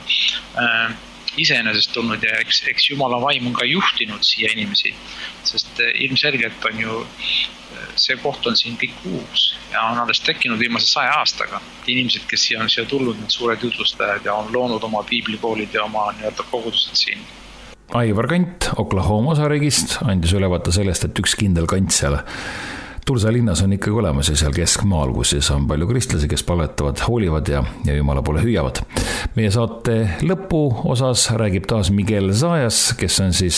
iseenesest tulnud ja eks Jumala vaim on ka juhtinud siia inimesi, sest ilmselgelt on ju see koht on siin kõik uus ja on alles tekkinud viimase 100 aastaga. Inimesed, kes siia on siia tulnud, need suured jutlustajad ja on loonud oma piiblikoolid ja oma kogudused siin. Aivar Kant Oklahoma osariigist andis ülevaate sellest, et üks kindel kant seal Tulsa linnas on ikkagi olemas ja seal keskmaal, kus siis on palju kristlasi, kes palvetavad, hoolivad ja Jumala poole hüüavad. Meie saate lõpu osas räägib taas Miguel Zayas, kes on siis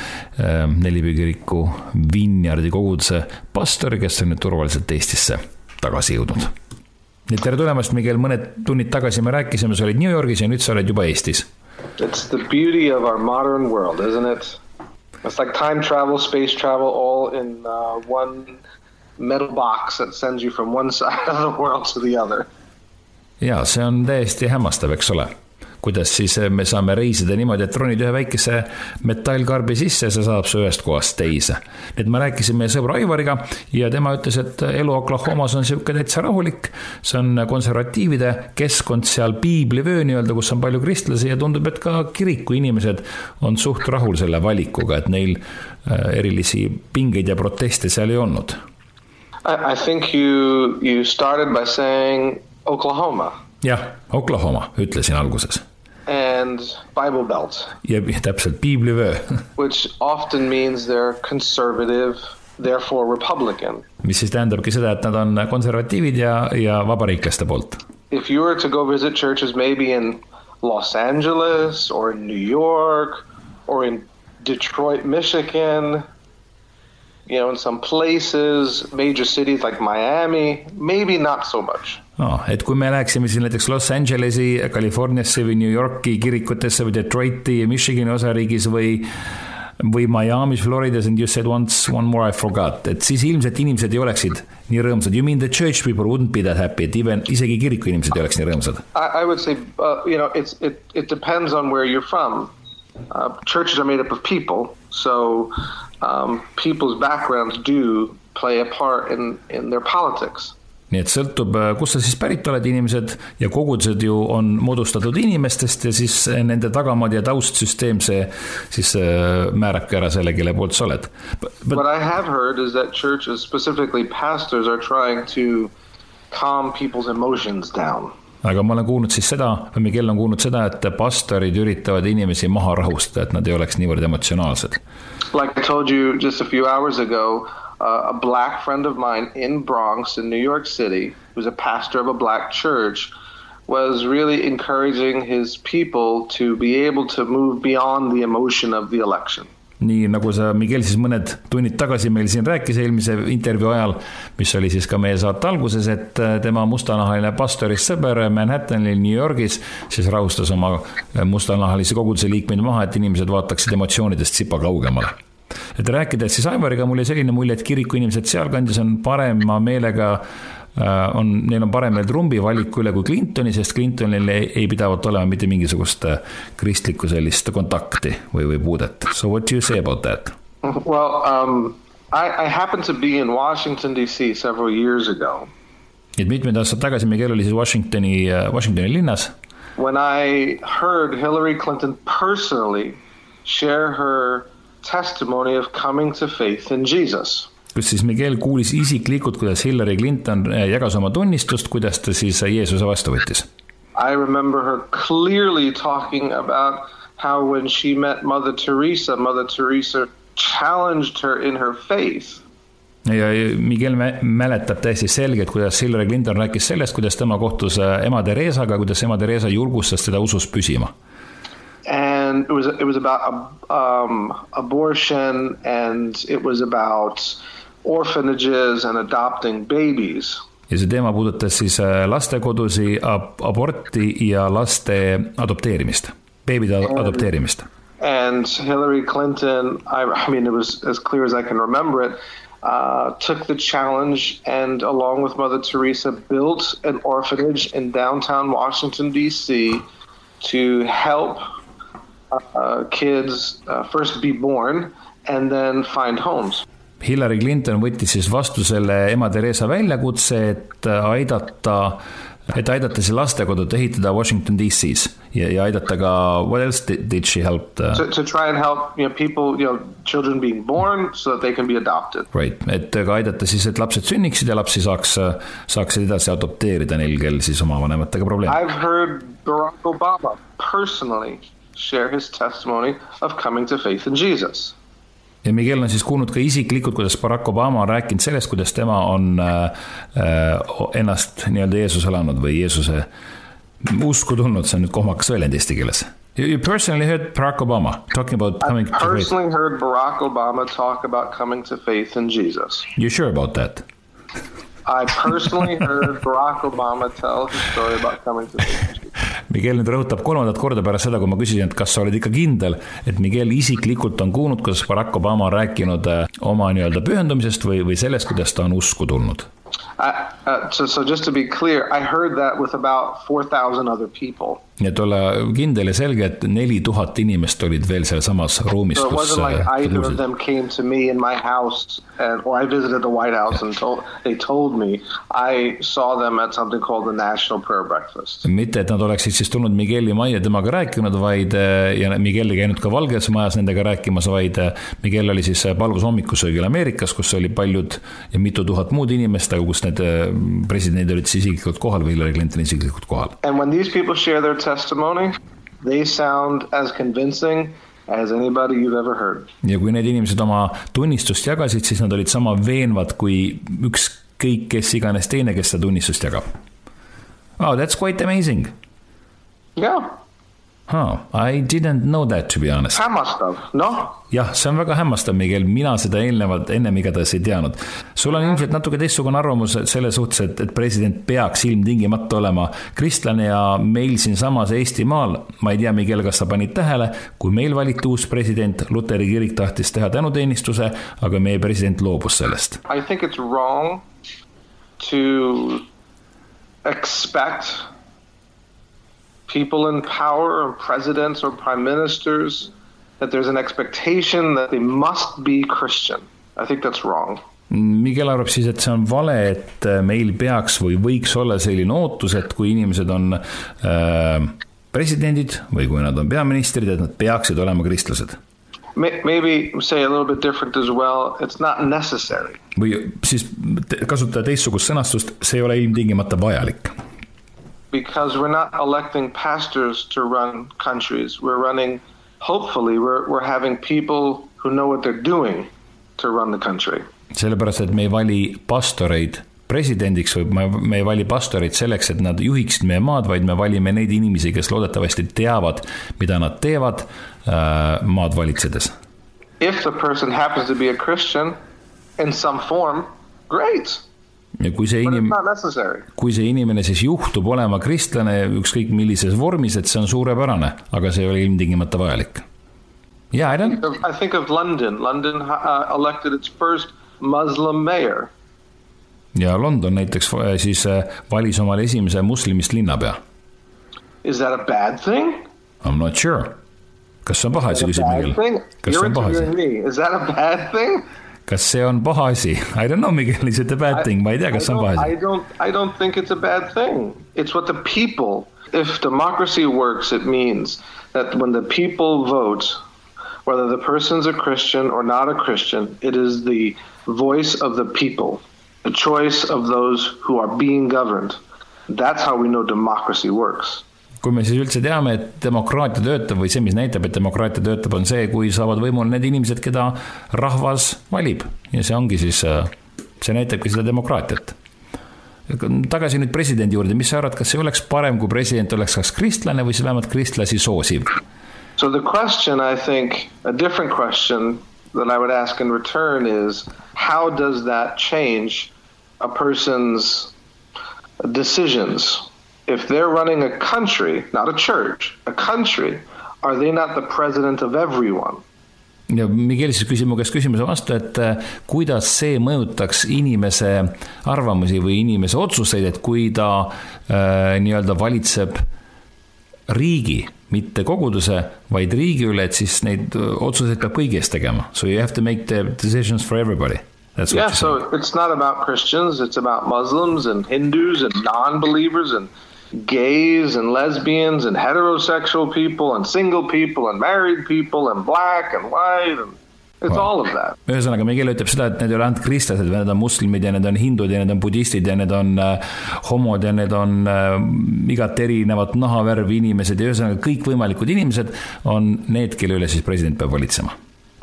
Nelipüü kiriku Vineyardi koguduse pastor, kes on nüüd turvaliselt Eestisse tagasi jõudnud. Nii tere tulemast, Miguel, mõned tunnid tagasi me rääkisime, sa olid New Yorgis ja nüüd sa oled juba Eestis. It's the beauty of our modern world, isn't it? It's like time travel, space travel, all in one metal box that sends you from one side of the world to the other. Ja, see on täiesti hämmastav, eks ole. Kuidas siis me saame reisida niimoodi, et ronid ühe väikese metallkarbi sisse ja see saab see ühest kohast teise. Nüüd ma rääkisin meie sõbra Aivariga ja tema ütles, et elu Oklahomas on siuke täitsa rahulik. See on konservatiivide keskkond seal piiblivöö nii-öelda, kus on palju kristlasi ja tundub, et ka kiriku inimesed on suht rahul selle valikuga, et neil erilisi pingeid ja proteste seal ei olnud. I think you started by saying Oklahoma. Jah, Oklahoma, ütlesin alguses. And Bible Belt. Ja täpselt piiblivöö. Which often means they're conservative, therefore Republican. Mis siis tähendabki seda, et nad on konservatiivid ja vabariiklaste poolt. If you were to go visit churches maybe in Los Angeles or in New York or in Detroit, Michigan, in some places, major cities like Miami, maybe not so much. Et kui me läheksime siin näiteks Los Angelesi, Californiasse või New Yorki kirikutesse või Detroiti, Michigani osariigis või Miami's, Floridas and you said one more I forgot, et siis ilmselt inimesed ei oleksid nii rõõmsad. You mean the church people wouldn't be that happy, et isegi kiriku inimesed ei oleks nii rõõmsad? I would say, it depends on where you're from. Churches are made up of people, so people's backgrounds do play a part in their politics. Nii et sõltub, kus sa siis pärit oled inimesed ja kogudused ju on moodustatud inimestest ja siis nende tagamad ja taustsüsteem see siis määrabki ära selle, kelle poolt sa oled. What I have heard is that churches, specifically pastors, are trying to calm people's emotions down. Aga ma olen kuulnud siis seda, või Miguel on kuulnud seda, et pastorid üritavad inimesi maha rahustada, et nad ei oleks niivõrd emotsionaalsed. Like I told you just a few hours ago, a black friend of mine in Bronx in New York City, who's a pastor of a black church, was really encouraging his people to be able to move beyond the emotion of the election. Nii nagu sa, Miguel, siis mõned tunnid tagasi meil siin rääkis eelmise intervjuu ajal, mis oli siis ka meie saate alguses, et tema mustanahaline pastorist sõber Manhattanil New Yorgis siis rahustas oma mustanahalisi koguduse liikmeid maha, et inimesed vaataksid emotsioonidest sipa kaugemale. Et rääkides siis Aivariga, mul oli selline mulje, et kiriku inimesed sealkandis on parema meelega, neil on parem trumbi valiku üle kui Clintoni, sest Clintonil ei pidavat olema mitte mingisugust kristlikku sellist kontakti või puudet. So what do you say about that? Well, I happened to be in Washington, D.C. several years ago. Et mitmed aastad tagasi Miguel oli siis Washingtoni linnas. When I heard Hillary Clinton personally share her testimony of coming to faith in Jesus. Kus siis Miguel kuulis isiklikult, kuidas Hillary Clinton jagas oma tunnistust, kuidas ta siis Jeesuse vastu võttis. I remember her clearly talking about how when she met Mother Teresa challenged her in her faith. Ja Miguel mäletab täiesti selgelt, kuidas Hillary Clinton rääkis sellest, kuidas tema kohtus ema Teresaga, kuidas ema Teresa julgustas teda usus püsima. And it was about abortion, and it was about orphanages and adopting babies. Ja see teema puudutas siis lastekodusi, aborti ja laste adopteerimist, beebide adopteerimist. And Hillary Clinton, I mean, it was as clear as I can remember it, took the challenge and along with Mother Teresa built an orphanage in downtown Washington, D.C. to help kids first be born and then find homes. Hillary Clinton võttis siis vastu selle ema Teresa väljakutse, et aidata siis lastekodut ehitada Washington D.C.'s ja aidata ka, what else did she help? To try and help people, children being born so that they can be adopted. Right, et ka aidata siis, et lapsed sünniksid ja lapsi saaksid edasi adopteerida neil, kel siis oma vanematega probleem. I've heard Barack Obama personally share his testimony of coming to faith in Jesus. Ja Miguel on siis kuulnud ka isiklikult, kuidas Barack Obama on rääkinud sellest, kuidas tema on ennast nii-öelda Jeesusele andnud või Jeesuse usku tulnud, see on nüüd kohmakas väljend eesti keeles. You personally heard Barack Obama talking about coming to faith? I personally heard Barack Obama talk about coming to faith in Jesus. You sure about that? I personally heard Barack Obama tell his story about coming to faith in Jesus. Miguel nüüd rõhutab 3. korda pärast seda, kui ma küsisin, et kas sa oled ikka kindel, et Miguel isiklikult on kuulnud, kuidas Barack Obama on rääkinud oma nii-öelda pühendumisest või sellest, kuidas ta on usku tulnud. So just to be clear, I heard that with about 4,000 other people. Nii et olla kindel ja selge, et 4,000 inimest olid veel seal samas ruumis. So it wasn't like either of them came to me in my house or I visited the White House and they told me. I saw them at something called the National Prayer Breakfast. Mitte, et nad oleksid siis tulnud Migueli majja temaga rääkinud, vaid ja Miguel ei käinud ka Valges majas nendega rääkimas, vaid Miguel oli siis palvus hommikusöögil Ameerikas, kus oli paljud ja mitu tuhat muud inimest, aga kus need presidendid olid siis isiklikult kohal või Hillary Clinton isiklikult kohal. And when these people share their testimony, they sound as convincing as anybody you've ever heard. Ja kui need inimesed oma tunnistust jagasid, siis nad olid sama veenvad kui ükskõik kes iganes teine, kes seda tunnistust jagab. Oh, that's quite amazing. Yeah. I didn't know that, to be honest. Hämmastav, noh? Jah, see on väga hämmastav, Miguel. Mina seda ennem igatahes ei teadnud. Sul on ilmselt natuke teistsugune arvamus selle suhtes, et president peaks ilmtingimata olema kristlane ja meil siin samas Eestimaal, ma ei tea, Miguel, kas sa panid tähele, kui meil valiti uus president, Luteri kirik tahtis teha tänuteenistuse, aga meie president loobus sellest. I think it's wrong to expect people in power or presidents or prime ministers that there's an expectation that they must be Christian. I think that's wrong. Miguel arvab siis, et see on vale, et meil peaks või võiks olla selline ootus, et kui inimesed on presidendid või kui nad on peaministrid, et nad peaksid olema kristlased. Maybe say a little bit different as well. It's not necessary. Või siis kasutada teistsugust sõnastust, see ei ole ilmtingimata vajalik. Because we're not electing pastors to run countries. We're running, hopefully, we're having people who know what they're doing to run the country. Sellepärast, et me ei vali pastoreid presidendiks või me ei vali pastoreid selleks, et nad juhiksid meie maad, vaid me valime neid inimesi, kes loodetavasti teavad, mida nad teevad maad valitsedes. If the person happens to be a Christian in some form, great. Ja kui see inimene siis juhtub olema kristlane ükskõik millises vormis, et see on suurepärane, aga see ei ole ilmtingimata vajalik. Yeah, I think of London. London elected its first Muslim mayor. Ja London näiteks siis valis omale esimese muslimist linnapea. Is that a bad thing? I'm not sure. Kas see on paha asi, küsib Miguel? Kas see on paha asi? Is that a bad thing? Kas see on paha asi? I don't know, Miguel, is it a bad thing? Ma ei tea, kas see on paha asi. I don't think it's a bad thing. It's what the people, if democracy works, it means that when the people vote, whether the person's a Christian or not a Christian, it is the voice of the people, the choice of those who are being governed. That's how we know democracy works. Kui me siis üldse teame, et demokraatia töötab või see, mis näitab, et demokraatia töötab, on see, kui saavad võimul need inimesed, keda rahvas valib. Ja see ongi siis, see näitabki seda demokraatiat. Tagasi nüüd presidendi juurde, mis sa arvad, kas see oleks parem, kui president oleks kas kristlane või see vähemalt kristlasi soosiv? So the question, I think, a different question that I would ask in return is, how does that change a person's decisions? If they're running a country, not a church, a country, are they not the president of everyone? Ja Miguel siis küsib mu käest küsimuse vastu, et kuidas see mõjutaks inimese arvamusi või inimese otsuseid, et kui ta nii-öelda valitseb riigi, mitte koguduse, vaid riigi üle, et siis neid otsuseid peab kõigi eest tegema. So you have to make the decisions for everybody. Yeah, so it's not about Christians, it's about Muslims and Hindus and non-believers and gays and lesbians and heterosexual people and single people and married people and black and white and it's all of that. Ühesõnaga, Miguel ütleb seda, et need ei ole ainult kristlased, need on muslimid ja need on hindud ja need on budistid ja need on homod ja need on igat erinevat nahavärvi inimesed ja ühesõnaga kõik võimalikud inimesed on need, kelle üle siis president peab valitsema.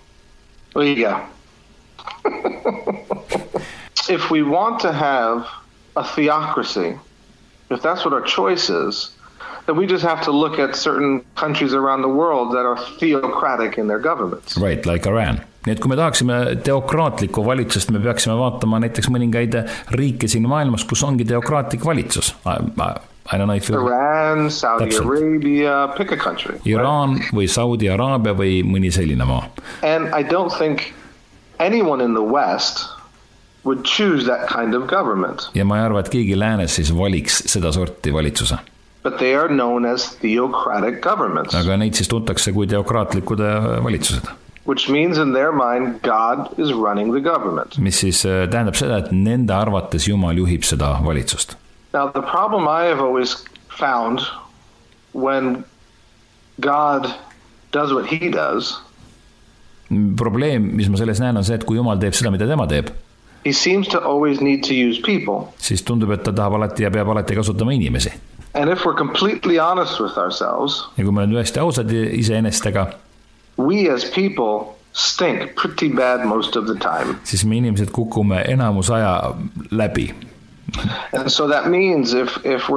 Õige. If we want to have a theocracy, if that's what our choice is, then we just have to look at certain countries around the world that are theocratic in their governments. Right, like Iran. Nii et kui me tahaksime teokraatlikku valitsust, me peaksime vaatama näiteks mõningaid riike siin maailmas, kus ongi teokraatlik valitsus. I don't know if Iran, Saudi Arabia, pick a country. Iran või Saudi Araabia või mõni selline maa. And I don't think anyone in the West would choose that kind of government. Ja ma ei arva, et keegi läänes siis valiks seda sorti valitsuse. But they are known as theocratic governments. Aga neid siis tuntakse kui teokraatlikud valitsused. Which means in their mind God is running the government. Mis siis tähendab seda, et nende arvates Jumal juhib seda valitsust. Now the problem I have always found when God does what he does. Probleem, mis ma selles näen, on see, et kui Jumal teeb seda, mida tema teeb. He seems to always need to use people. Siis tundub, et ta tahab alati ja peab alati kasutama inimesi. And if we're completely honest with ourselves, ja kui me oleme tõesti ausad iseenestega, we as people stink pretty bad most of the time. Siis me inimesed kukume enamus aja läbi. And so that means if we're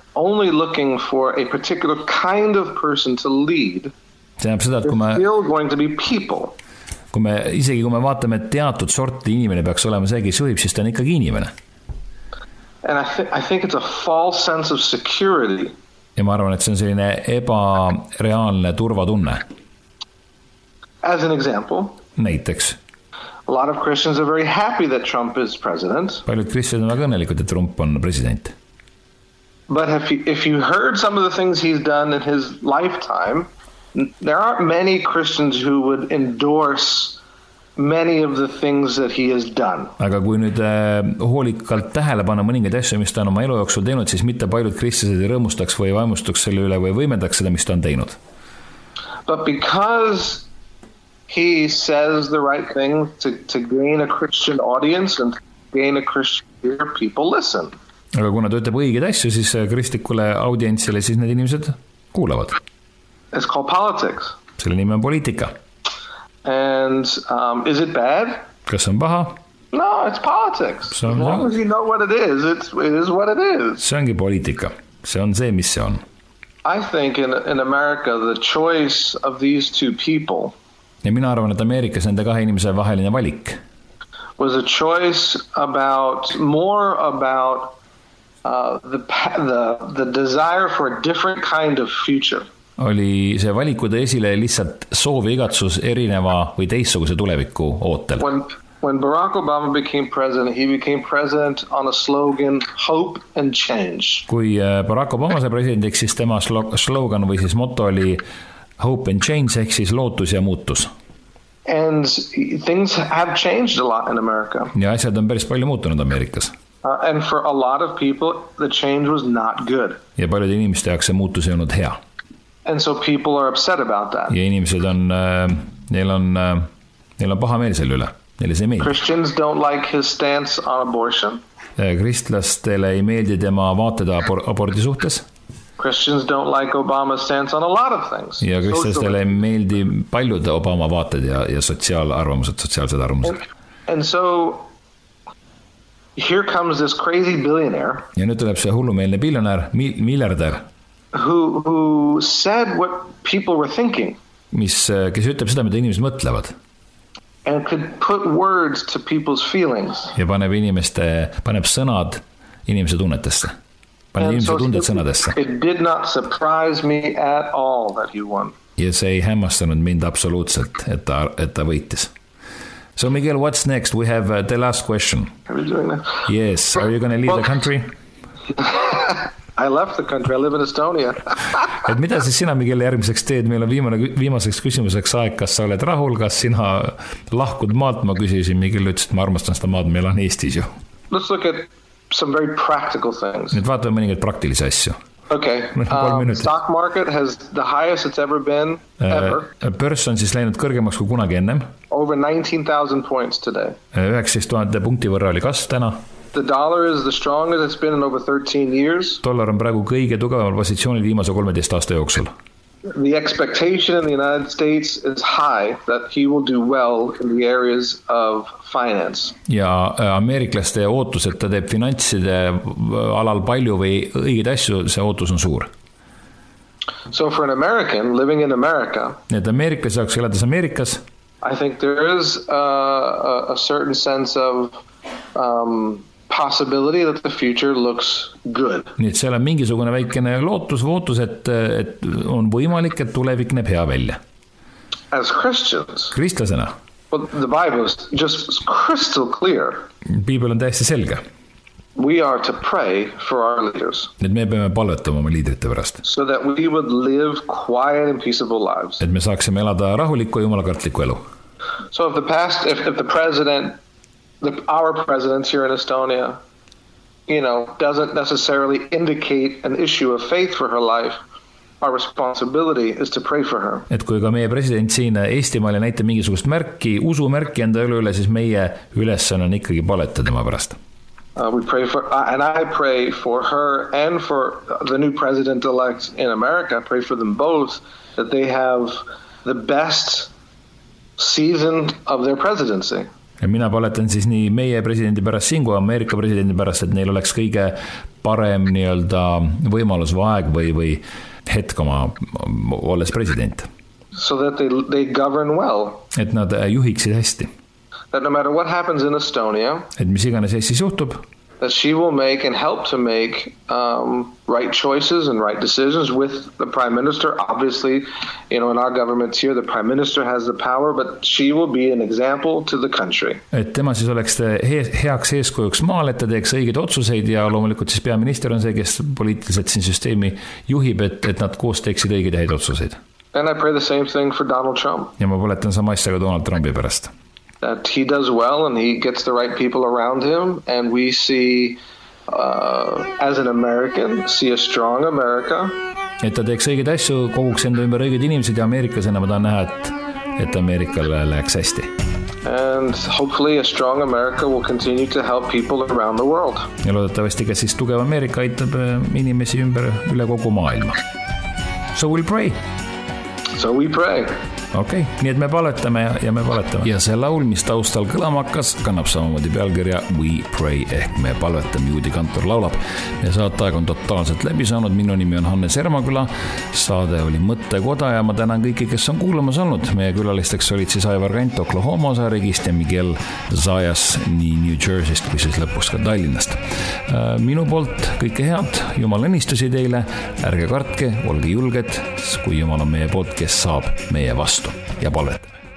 only looking for a particular kind of person to lead, see näeb seda, et still going to be people. Kui me vaatame, et teatud sorti inimene peaks olema see, kes juhib, siis ta on ikkagi inimene. And I think it's a false sense of security. Ja ma arvan, et see on selline ebareaalne turvatunne. As an example, näiteks. A lot of Christians are very happy that Trump is president. Paljud kristlased on väga õnnelikud, et Trump on president. But if you heard some of the things he's done in his lifetime, there aren't many Christians who would endorse many of the things that he has done. Aga kui nüüd hoolikalt tähele panna mõningaid asju, mis ta on oma elu jooksul teinud, siis mitte paljud kristlased ei rõõmustaks või vaimustaks selle üle või võimendaks seda, mis ta on teinud. But because he says the right thing to gain a Christian audience and gain a Christian ear, people listen. Aga kuna ta ütleb õigeid asju, siis kristlikule audientsile siis need inimesed kuulavad. It's called politics. Selle nimi on poliitika. And is it bad? Kas on paha? No, it's politics. As long as you know what it is, it is what it is. See ongi poliitika. See on see, mis see on. I think in America, the choice of these two people ja mina arvan, et Ameerikas nende kahe inimese vaheline valik was a choice more about the desire for a different kind of future. Oli see valikude esile lihtsalt soov ja igatsus erineva või teistsuguse tuleviku ootel. When Barack Obama became president, he became president on a slogan, hope and change. Kui Barack Obama sai presidendiks, siis tema slogan või siis motto oli hope and change ehk siis lootus ja muutus. And things have changed a lot in America. Ja asjad on päris palju muutunud Ameerikas. And for a lot of people, the change was not good. Ja paljude inimeste jaoks see muutus ei olnud hea. And so people are upset about that. Ja inimesed on, neil on paha meel selle üle. Neile see ei meeldi. Christians don't like his stance on abortion. Kristlastele ei meeldi tema vaated abordi suhtes. Christians don't like Obama's stance on a lot of things. Ja kristlastele ei meeldi paljud Obama vaated ja sotsiaalsed arvamused. And so here comes this crazy billionaire. Ja nüüd tuleb see hullumeelne miljardär. Who said what people were thinking. Kes ütleb seda, mida inimesed mõtlevad. And could put words to people's feelings. Ja paneb sõnad inimese tunnetesse. Paneb inimese tunded sõnadesse. It did not surprise me at all that he won. Ja see ei hämmastanud mind absoluutselt, et ta võitis. So Miguel, what's next? We have the last question. Are we doing that? Yes. Are you going to leave the country? I left the country. I live in Estonia. Et mida siis sina, Miguel, järgmiseks teed? Meil on viimaseks küsimuseks aeg. Kas sa oled rahul? Kas sina lahkud maalt? Ma küsisin, Miguel ütles, et ma armastan seda maad. Meil on Eestis ju. Let's look at some very practical things. Nüüd vaatame mõningaid praktilisi asju. Okay. Stock market has the highest it's ever been, ever. Börs on siis läinud kõrgemaks kui kunagi ennem. Over 19,000 points today. 19,000 punkti võrra oli kasv täna. The dollar is the strongest it's been in over 13 years. Dollar on praegu kõige tugevamal positsioonil viimase 13 aasta jooksul. The expectation in the United States is high that he will do well in the areas of finance. Ja ameeriklaste ootus, et ta teeb finantside alal palju või õigeid asju, see ootus on suur. So for an American living in America, et ameerikas jaoks elades Ameerikas, I think there is a certain sense of possibility that the future looks good. Nii et seal on mingisugune väikene lootus, et on võimalik, et tulevik näeb hea välja. As Christians, kristlasena, well, the Bible is just crystal clear. Piibel on täiesti selge. We are to pray for our leaders. Et me peame palvetama oma liidrite pärast. So that we would live quiet and peaceable lives. Et me saaksime elada rahulikku ja jumalakartlikku elu. So if the president, our president here in Estonia, doesn't necessarily indicate an issue of faith for her life, our responsibility is to pray for her. Et kui ka meie president siin Eestimaal ei näita mingisugust usumärki enda elu üle, siis meie ülesanne on ikkagi palvetada tema pärast. We pray and I pray for her and for the new president-elect in America. I pray for them both that they have the best season of their presidency. Ja mina paletan siis nii meie presidendi pärast siin kui Ameerika presidendi pärast, et neil oleks kõige parem nii-öelda võimalus või aeg või hetk oma olles president. So that they govern well. Et nad juhiksid hästi. That no matter what happens in Estonia, et mis iganes Eestis juhtub, that she will make and help to make right choices and right decisions with the prime minister. Obviously, in our governments here, the prime minister has the power, but she will be an example to the country. Et tema siis oleks heaks eeskujuks maal, et ta teeks õigeid otsuseid ja loomulikult siis peaminister on see, kes poliitiliselt siin süsteemi juhib, et nad koos teeksid õigeid häid otsuseid. And I pray the same thing for Donald Trump. Ja ma paletan sama asja ka Donald Trumpi pärast. That he does well and he gets the right people around him, and we see, as an American, see a strong America. Et ta teeks õigeid asju, koguks enda ümber õiged inimesed ja Ameerikasena ma tahan näha, et Ameerikale läheks hästi. And hopefully a strong America will continue to help people around the world. Ja loodetavasti ka siis tugev Ameerika aitab inimesi üle kogu maailma. So we'll pray. So we pray. Okei, nii et me paletame ja me paletame. Ja see laul, mis taustal kõlama hakkas, kannab samamoodi pealkirja We Pray ehk me paletame, Juudi Kantor laulab. Ja saateaeg on totaalselt läbi saanud. Minu nimi on Hannes Ermaküla. Saade oli Mõttekoda ja ma tänan kõiki, kes on kuulamas olnud. Meie külalisteks olid siis Aivar Kant Oklahoma saarigist ja Miguel Zayas nii New Jerseyst kui siis lõpuks ka Tallinnast. Minu poolt kõike head, Jumal õnnistusi teile, ärge kartke, olge julged, kui Jumal on meie poolt, kes saab meie vastu ja palvetame.